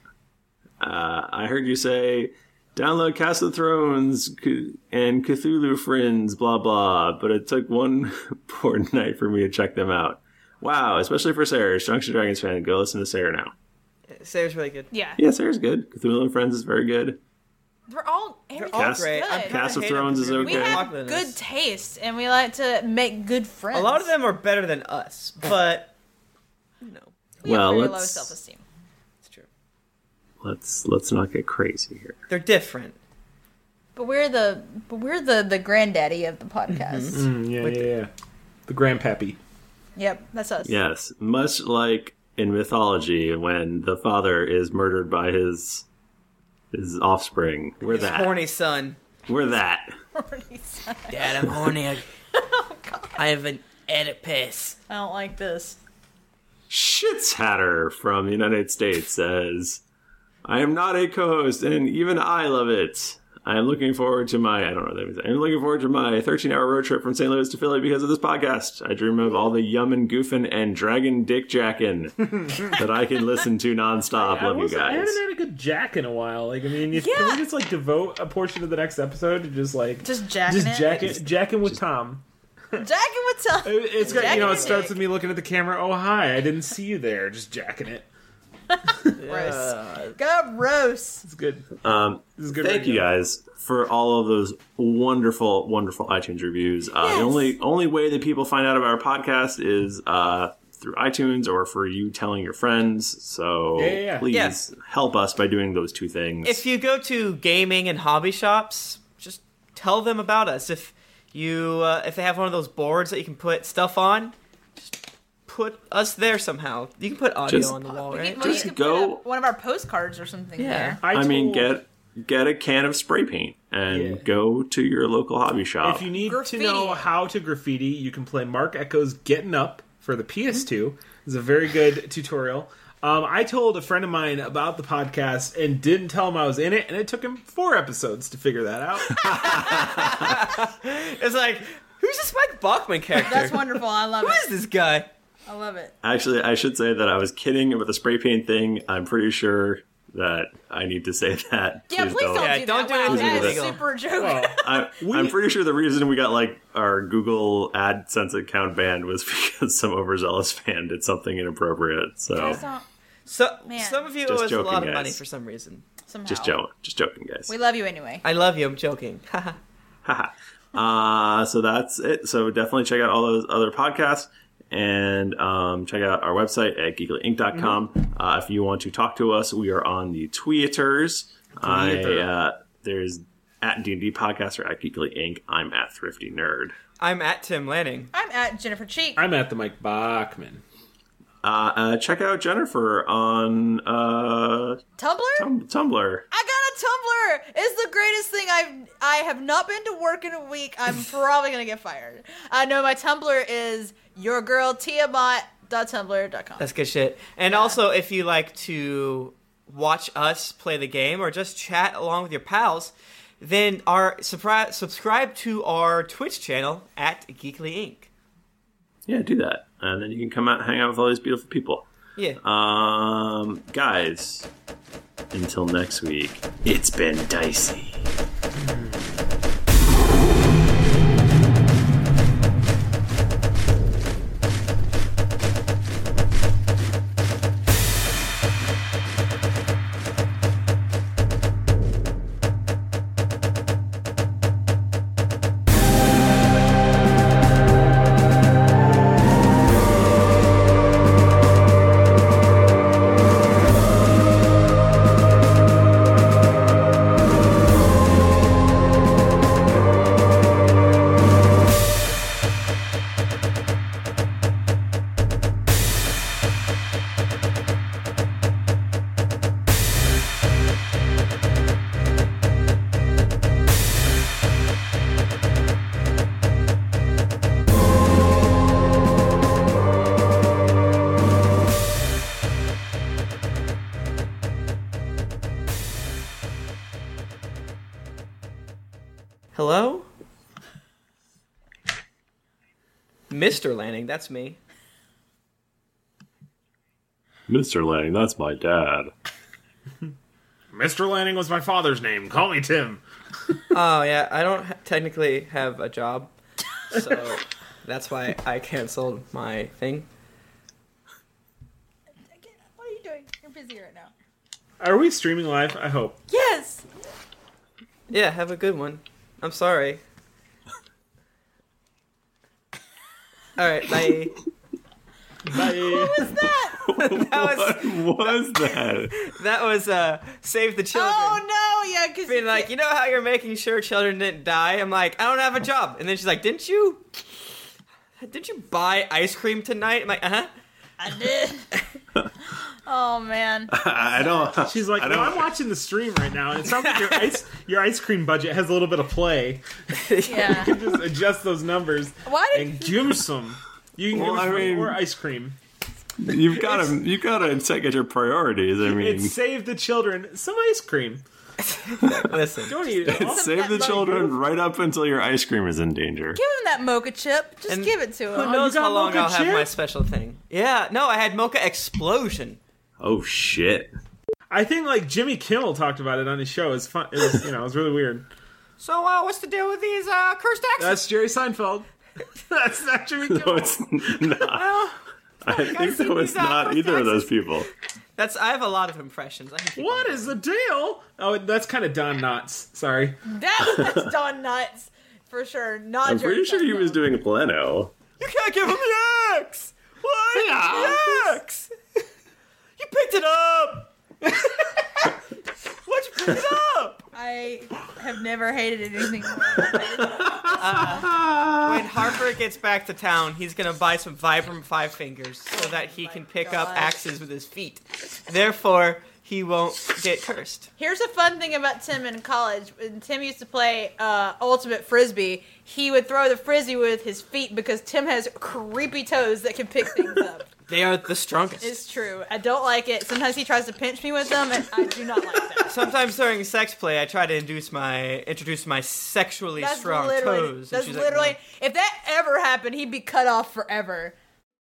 Speaker 1: uh, I heard you say, download Cast of Thrones C- and Cthulhu Friends, blah, blah, but it took one poor night for me to check them out. Wow, especially for Sarah, Drunks and Dragons fan. Go listen to Sarah now.
Speaker 3: Sarah's really good.
Speaker 2: Yeah,
Speaker 1: Yeah, Sarah's good. Cthulhu and Friends is very good.
Speaker 2: we're all
Speaker 3: They're
Speaker 2: everything's
Speaker 3: all
Speaker 1: Cast-
Speaker 3: great.
Speaker 2: good.
Speaker 3: I'm kinda
Speaker 1: Cast of
Speaker 3: hate them
Speaker 1: Thrones is
Speaker 3: because
Speaker 2: We
Speaker 1: okay.
Speaker 3: they're
Speaker 2: have
Speaker 3: popular.
Speaker 2: good taste, and we like to make good friends.
Speaker 3: A lot of them are better than us, but you know,
Speaker 2: we
Speaker 1: Well,
Speaker 2: have very low
Speaker 1: let's-
Speaker 2: self-esteem.
Speaker 3: it's true.
Speaker 1: Let's let's not get crazy here.
Speaker 3: They're different.
Speaker 2: But we're the but we're the the granddaddy of the podcast.
Speaker 4: Mm, yeah, yeah, yeah. The grandpappy.
Speaker 2: Yep, that's us.
Speaker 1: Yes, much like in mythology when the father is murdered by his his offspring. We're
Speaker 3: His
Speaker 1: that.
Speaker 3: horny son.
Speaker 1: We're that.
Speaker 3: Dad, I'm horny. I, I have an Oedipus.
Speaker 2: I don't like this.
Speaker 1: Shits Hatter from the United States says, "I am not a co-host, and even I love it. I am looking forward to my, I don't know what that means. I'm looking forward to my thirteen-hour road trip from Saint Louis to Philly because of this podcast. I dream of all the yummin', goofin', and dragon dick jackin' that I can listen to nonstop.
Speaker 4: I,
Speaker 1: Love you
Speaker 4: was- I
Speaker 1: guys."
Speaker 4: haven't had a good jack in a while. Like, I mean, if, can
Speaker 2: Yeah.
Speaker 4: we just like devote a portion of the next episode to just like
Speaker 2: Just jacking
Speaker 4: just
Speaker 2: it?
Speaker 4: jacking, jacking with Tom?
Speaker 2: Jacking with Tom.
Speaker 4: It- It's got, you
Speaker 2: Jacking
Speaker 4: know, it
Speaker 2: your
Speaker 4: starts
Speaker 2: dick.
Speaker 4: with me looking at the camera. Oh, hi! I didn't see you there. Just jacking it.
Speaker 2: Gross. Gross.
Speaker 4: It's good.
Speaker 1: Um,
Speaker 4: This is good.
Speaker 1: Thank you
Speaker 4: radio.
Speaker 1: guys for all of those wonderful, wonderful iTunes reviews. Uh,
Speaker 2: Yes.
Speaker 1: The only only way that people find out about our podcast is uh, through iTunes or for you telling your friends. So
Speaker 4: Yeah, yeah, yeah.
Speaker 1: please
Speaker 3: Yes.
Speaker 1: help us by doing those two things.
Speaker 3: If you go to gaming and hobby shops, just tell them about us. If You, uh, if they have one of those boards that you can put stuff on, just put us there somehow. You can put audio
Speaker 1: Just-
Speaker 3: on the wall,
Speaker 2: We
Speaker 3: right?
Speaker 2: can, well, you
Speaker 1: Just
Speaker 2: could
Speaker 1: go-
Speaker 2: put up one of our postcards or something
Speaker 3: Yeah.
Speaker 2: there.
Speaker 4: I,
Speaker 1: I mean,
Speaker 4: told-
Speaker 1: get get a can of spray paint and
Speaker 4: Yeah.
Speaker 1: go to your local hobby shop.
Speaker 4: If you need
Speaker 2: Graffiti.
Speaker 4: to know how to graffiti, you can play Mark Echo's Getting Up for the P S two. It's a very good tutorial. Um, I told a friend of mine about the podcast and didn't tell him I was in it, and it took him four episodes to figure that out.
Speaker 3: It's like, who's this Mike Bachman character?
Speaker 2: That's wonderful. I love
Speaker 3: Who
Speaker 2: it.
Speaker 3: is this guy?
Speaker 2: I love it.
Speaker 1: Actually, I should say that I was kidding about the spray paint thing. I'm pretty sure that I need to say that.
Speaker 2: Yeah, please don't,
Speaker 3: Yeah,
Speaker 2: do
Speaker 3: don't
Speaker 2: that.
Speaker 3: do
Speaker 2: Wow,
Speaker 3: anything
Speaker 2: that is
Speaker 3: illegal.
Speaker 2: super joke.
Speaker 4: Well,
Speaker 1: I, I'm pretty sure the reason we got like our Google AdSense account banned was because some overzealous fan did something inappropriate. So
Speaker 2: Guys don't-
Speaker 3: So,
Speaker 2: Man.
Speaker 3: some of you
Speaker 1: Just
Speaker 3: owe us
Speaker 1: joking,
Speaker 3: a lot of
Speaker 1: guys.
Speaker 3: money for some reason.
Speaker 2: somehow.
Speaker 1: just joking, just joking, guys.
Speaker 2: We love you anyway.
Speaker 3: I love you. I'm joking.
Speaker 1: Haha. uh, so that's it. So definitely check out all those other podcasts and um, check out our website at geekly inc dot com.
Speaker 2: Mm-hmm.
Speaker 1: Uh, if you want to talk to us, we are on the Tweeters. I,
Speaker 4: Twitter.
Speaker 1: uh, there's at D and D Podcast or at Geekly Inc. I'm at Thrifty Nerd.
Speaker 3: I'm at Tim Lanning.
Speaker 2: I'm at Jennifer Cheek.
Speaker 4: I'm at the Mike Bachman.
Speaker 1: Uh, uh, check out Jennifer on uh,
Speaker 2: Tumblr?
Speaker 1: Tum- Tumblr.
Speaker 2: I got a Tumblr. It's the greatest thing I've. I have not been to work in a week. I'm probably gonna get fired. I know my Tumblr is your girl Tiamat dot tumblr dot com.
Speaker 3: That's good shit. And also, if you like to watch us play the game or just chat along with your pals, then our surprise, subscribe to our Twitch channel at Geekly Inc.
Speaker 1: Yeah, do that. And then you can come out and hang out with all these beautiful people.
Speaker 3: Yeah.
Speaker 1: Um, guys, until next week, it's been dicey.
Speaker 3: Hello? Mister Lanning, that's me.
Speaker 1: Mister Lang, that's my dad.
Speaker 4: Mister Lanning was my father's name. Call me Tim.
Speaker 3: Oh, yeah, I don't ha- technically have a job, so that's why I canceled my thing.
Speaker 2: What are you doing? You're busy right now.
Speaker 4: Are we streaming live? I hope.
Speaker 2: Yes.
Speaker 3: Yeah, have a good one. I'm sorry. Alright, bye.
Speaker 4: Bye.
Speaker 2: What was that?
Speaker 3: That was,
Speaker 1: What was that?
Speaker 3: that was uh, Save the Children.
Speaker 2: Oh no! Yeah, because
Speaker 3: Being like, you know how you're making sure children didn't die? I'm like, I don't have a job. And then she's like, didn't you, didn't you buy ice cream tonight? I'm like, uh-huh.
Speaker 2: I did. Oh man.
Speaker 1: I don't.
Speaker 4: She's like,
Speaker 1: I
Speaker 4: well,
Speaker 1: don't.
Speaker 4: I'm watching the stream right now, and it sounds like your ice your ice cream budget has a little bit of play.
Speaker 2: Yeah.
Speaker 4: You can just adjust those numbers
Speaker 2: Why did?
Speaker 4: and give me some. You can
Speaker 1: Well,
Speaker 4: give
Speaker 1: I
Speaker 4: me some
Speaker 1: mean-
Speaker 4: more ice cream.
Speaker 1: You've got to. You've got to check out your priorities. I mean,
Speaker 4: It saved the children some ice cream.
Speaker 3: Listen.
Speaker 4: Don't eat it all.
Speaker 1: save the children right up until your ice cream is in danger.
Speaker 2: Give him that mocha chip. Just
Speaker 3: And
Speaker 2: give it to
Speaker 3: Who
Speaker 2: him.
Speaker 3: knows
Speaker 4: got
Speaker 3: how long
Speaker 4: mocha
Speaker 3: I'll have
Speaker 4: chip?
Speaker 3: my special thing. Yeah, no, I had Mocha Explosion.
Speaker 1: Oh shit!
Speaker 4: I think like Jimmy Kimmel talked about it on his show. It's fun. It was, you know, it was really weird.
Speaker 3: So, uh, what's the deal with these uh, cursed axes?
Speaker 4: That's Jerry Seinfeld. That's not Jimmy Kimmel.
Speaker 1: No, it's not. I think
Speaker 3: I've
Speaker 1: that
Speaker 3: seen
Speaker 1: was
Speaker 3: these, uh,
Speaker 1: not either of those
Speaker 3: taxes.
Speaker 1: people.
Speaker 3: That's I have a lot of impressions. I can keep
Speaker 4: What
Speaker 3: on
Speaker 4: is the deal? Oh, that's kind of Don Knotts. Sorry.
Speaker 2: That, that's Don Nuts for sure. Not.
Speaker 1: I'm
Speaker 2: Jerry
Speaker 1: pretty sure he
Speaker 2: Seinfeld.
Speaker 1: was doing Leno.
Speaker 3: You can't give him the axe! What?
Speaker 1: Yeah.
Speaker 3: The axe! You picked it up! Why'd you pick it up?
Speaker 2: I have never hated anything more.
Speaker 3: Harper gets back to town, he's going to buy some Vibram Five Fingers so that he can pick up axes with his feet. Therefore, he won't get cursed.
Speaker 2: Here's a fun thing about Tim in college. When Tim used to play uh, Ultimate Frisbee, he would throw the frisbee with his feet because Tim has creepy toes that can pick things up.
Speaker 3: They are the strongest.
Speaker 2: It's true. I don't like it. Sometimes he tries to pinch me with them, and I do not like that.
Speaker 3: Sometimes during sex play, I try to induce my introduce my sexually
Speaker 2: that's
Speaker 3: strong
Speaker 2: literally,
Speaker 3: toes.
Speaker 2: That's
Speaker 3: she's
Speaker 2: literally.
Speaker 3: Like, no.
Speaker 2: If that ever happened, he'd be cut off forever.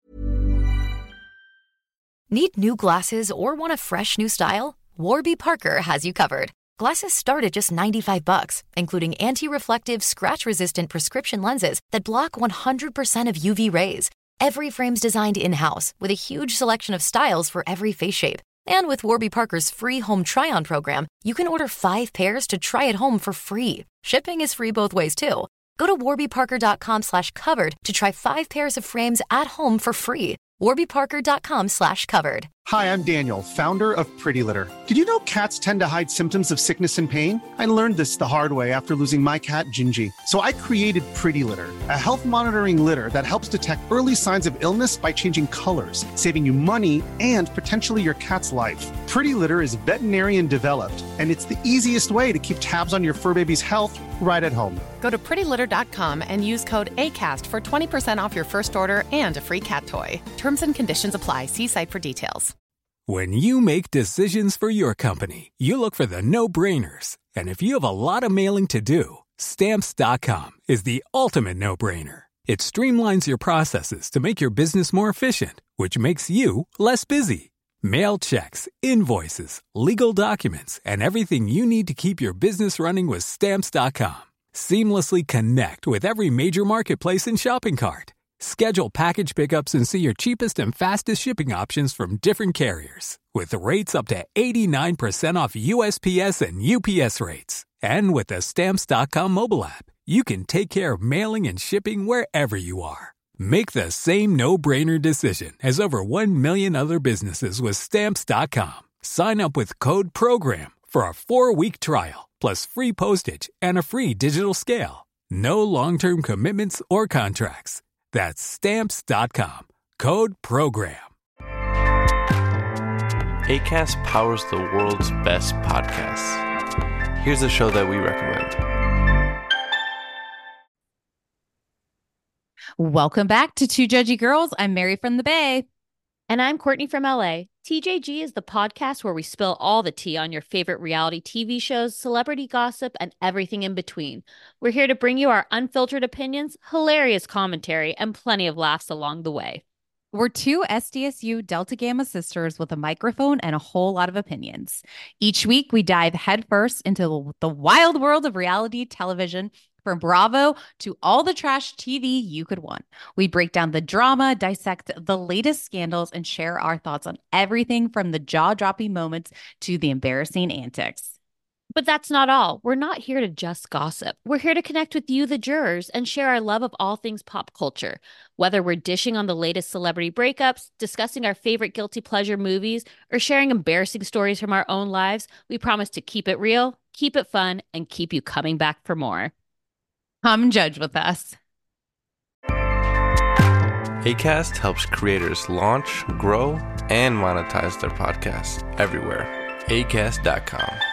Speaker 5: Need new glasses or want a fresh new style? Warby Parker has you covered. Glasses start at just ninety-five bucks, including anti-reflective, scratch-resistant prescription lenses that block one hundred percent of U V rays. Every frame's designed in-house with a huge selection of styles for every face shape. And with Warby Parker's free home try-on program, you can order five pairs to try at home for free. Shipping is free both ways, too. Go to warbyparker.com slash covered to try five pairs of frames at home for free. warbyparker.com slash covered.
Speaker 12: Hi, I'm Daniel, founder of Pretty Litter. Did you know cats tend to hide symptoms of sickness and pain? I learned this the hard way after losing my cat, Gingy. So I created Pretty Litter, a health monitoring litter that helps detect early signs of illness by changing colors, saving you money and potentially your cat's life. Pretty Litter is veterinarian developed, and it's the easiest way to keep tabs on your fur baby's health right at home.
Speaker 13: Go to pretty litter dot com and use code ACAST for twenty percent off your first order and a free cat toy. Terms and conditions apply. See site for details.
Speaker 14: When you make decisions for your company, you look for the no-brainers. And if you have a lot of mailing to do, Stamps dot com is the ultimate no-brainer. It streamlines your processes to make your business more efficient, which makes you less busy. Mail checks, invoices, legal documents, and everything you need to keep your business running with Stamps dot com. Seamlessly connect with every major marketplace and shopping cart. Schedule package pickups and see your cheapest and fastest shipping options from different carriers. With rates up to eighty-nine percent off U S P S and U P S rates. And with the Stamps dot com mobile app, you can take care of mailing and shipping wherever you are. Make the same no-brainer decision as over one million other businesses with Stamps dot com. Sign up with code PROGRAM for a four-week trial, plus free postage and a free digital scale. No long-term commitments or contracts. That's Stamps dot com. Code PROGRAM.
Speaker 15: Acast powers the world's best podcasts. Here's a show that we recommend.
Speaker 16: Welcome back to Two Judgy Girls. I'm Mary from the Bay.
Speaker 17: And I'm Courtney from L A. T J G is the podcast where we spill all the tea on your favorite reality T V shows, celebrity gossip, and everything in between. We're here to bring you our unfiltered opinions, hilarious commentary, and plenty of laughs along the way.
Speaker 16: We're two S D S U Delta Gamma sisters with a microphone and a whole lot of opinions. Each week, we dive headfirst into the wild world of reality television, from Bravo to all the trash T V you could want. We break down the drama, dissect the latest scandals, and share our thoughts on everything from the jaw-dropping moments to the embarrassing antics.
Speaker 17: But that's not all. We're not here to just gossip. We're here to connect with you, the jurors, and share our love of all things pop culture. Whether we're dishing on the latest celebrity breakups, discussing our favorite guilty pleasure movies, or sharing embarrassing stories from our own lives, we promise to keep it real, keep it fun, and keep you coming back for more.
Speaker 16: Come judge with us.
Speaker 15: Acast helps creators launch, grow, and monetize their podcasts everywhere. Acast dot com.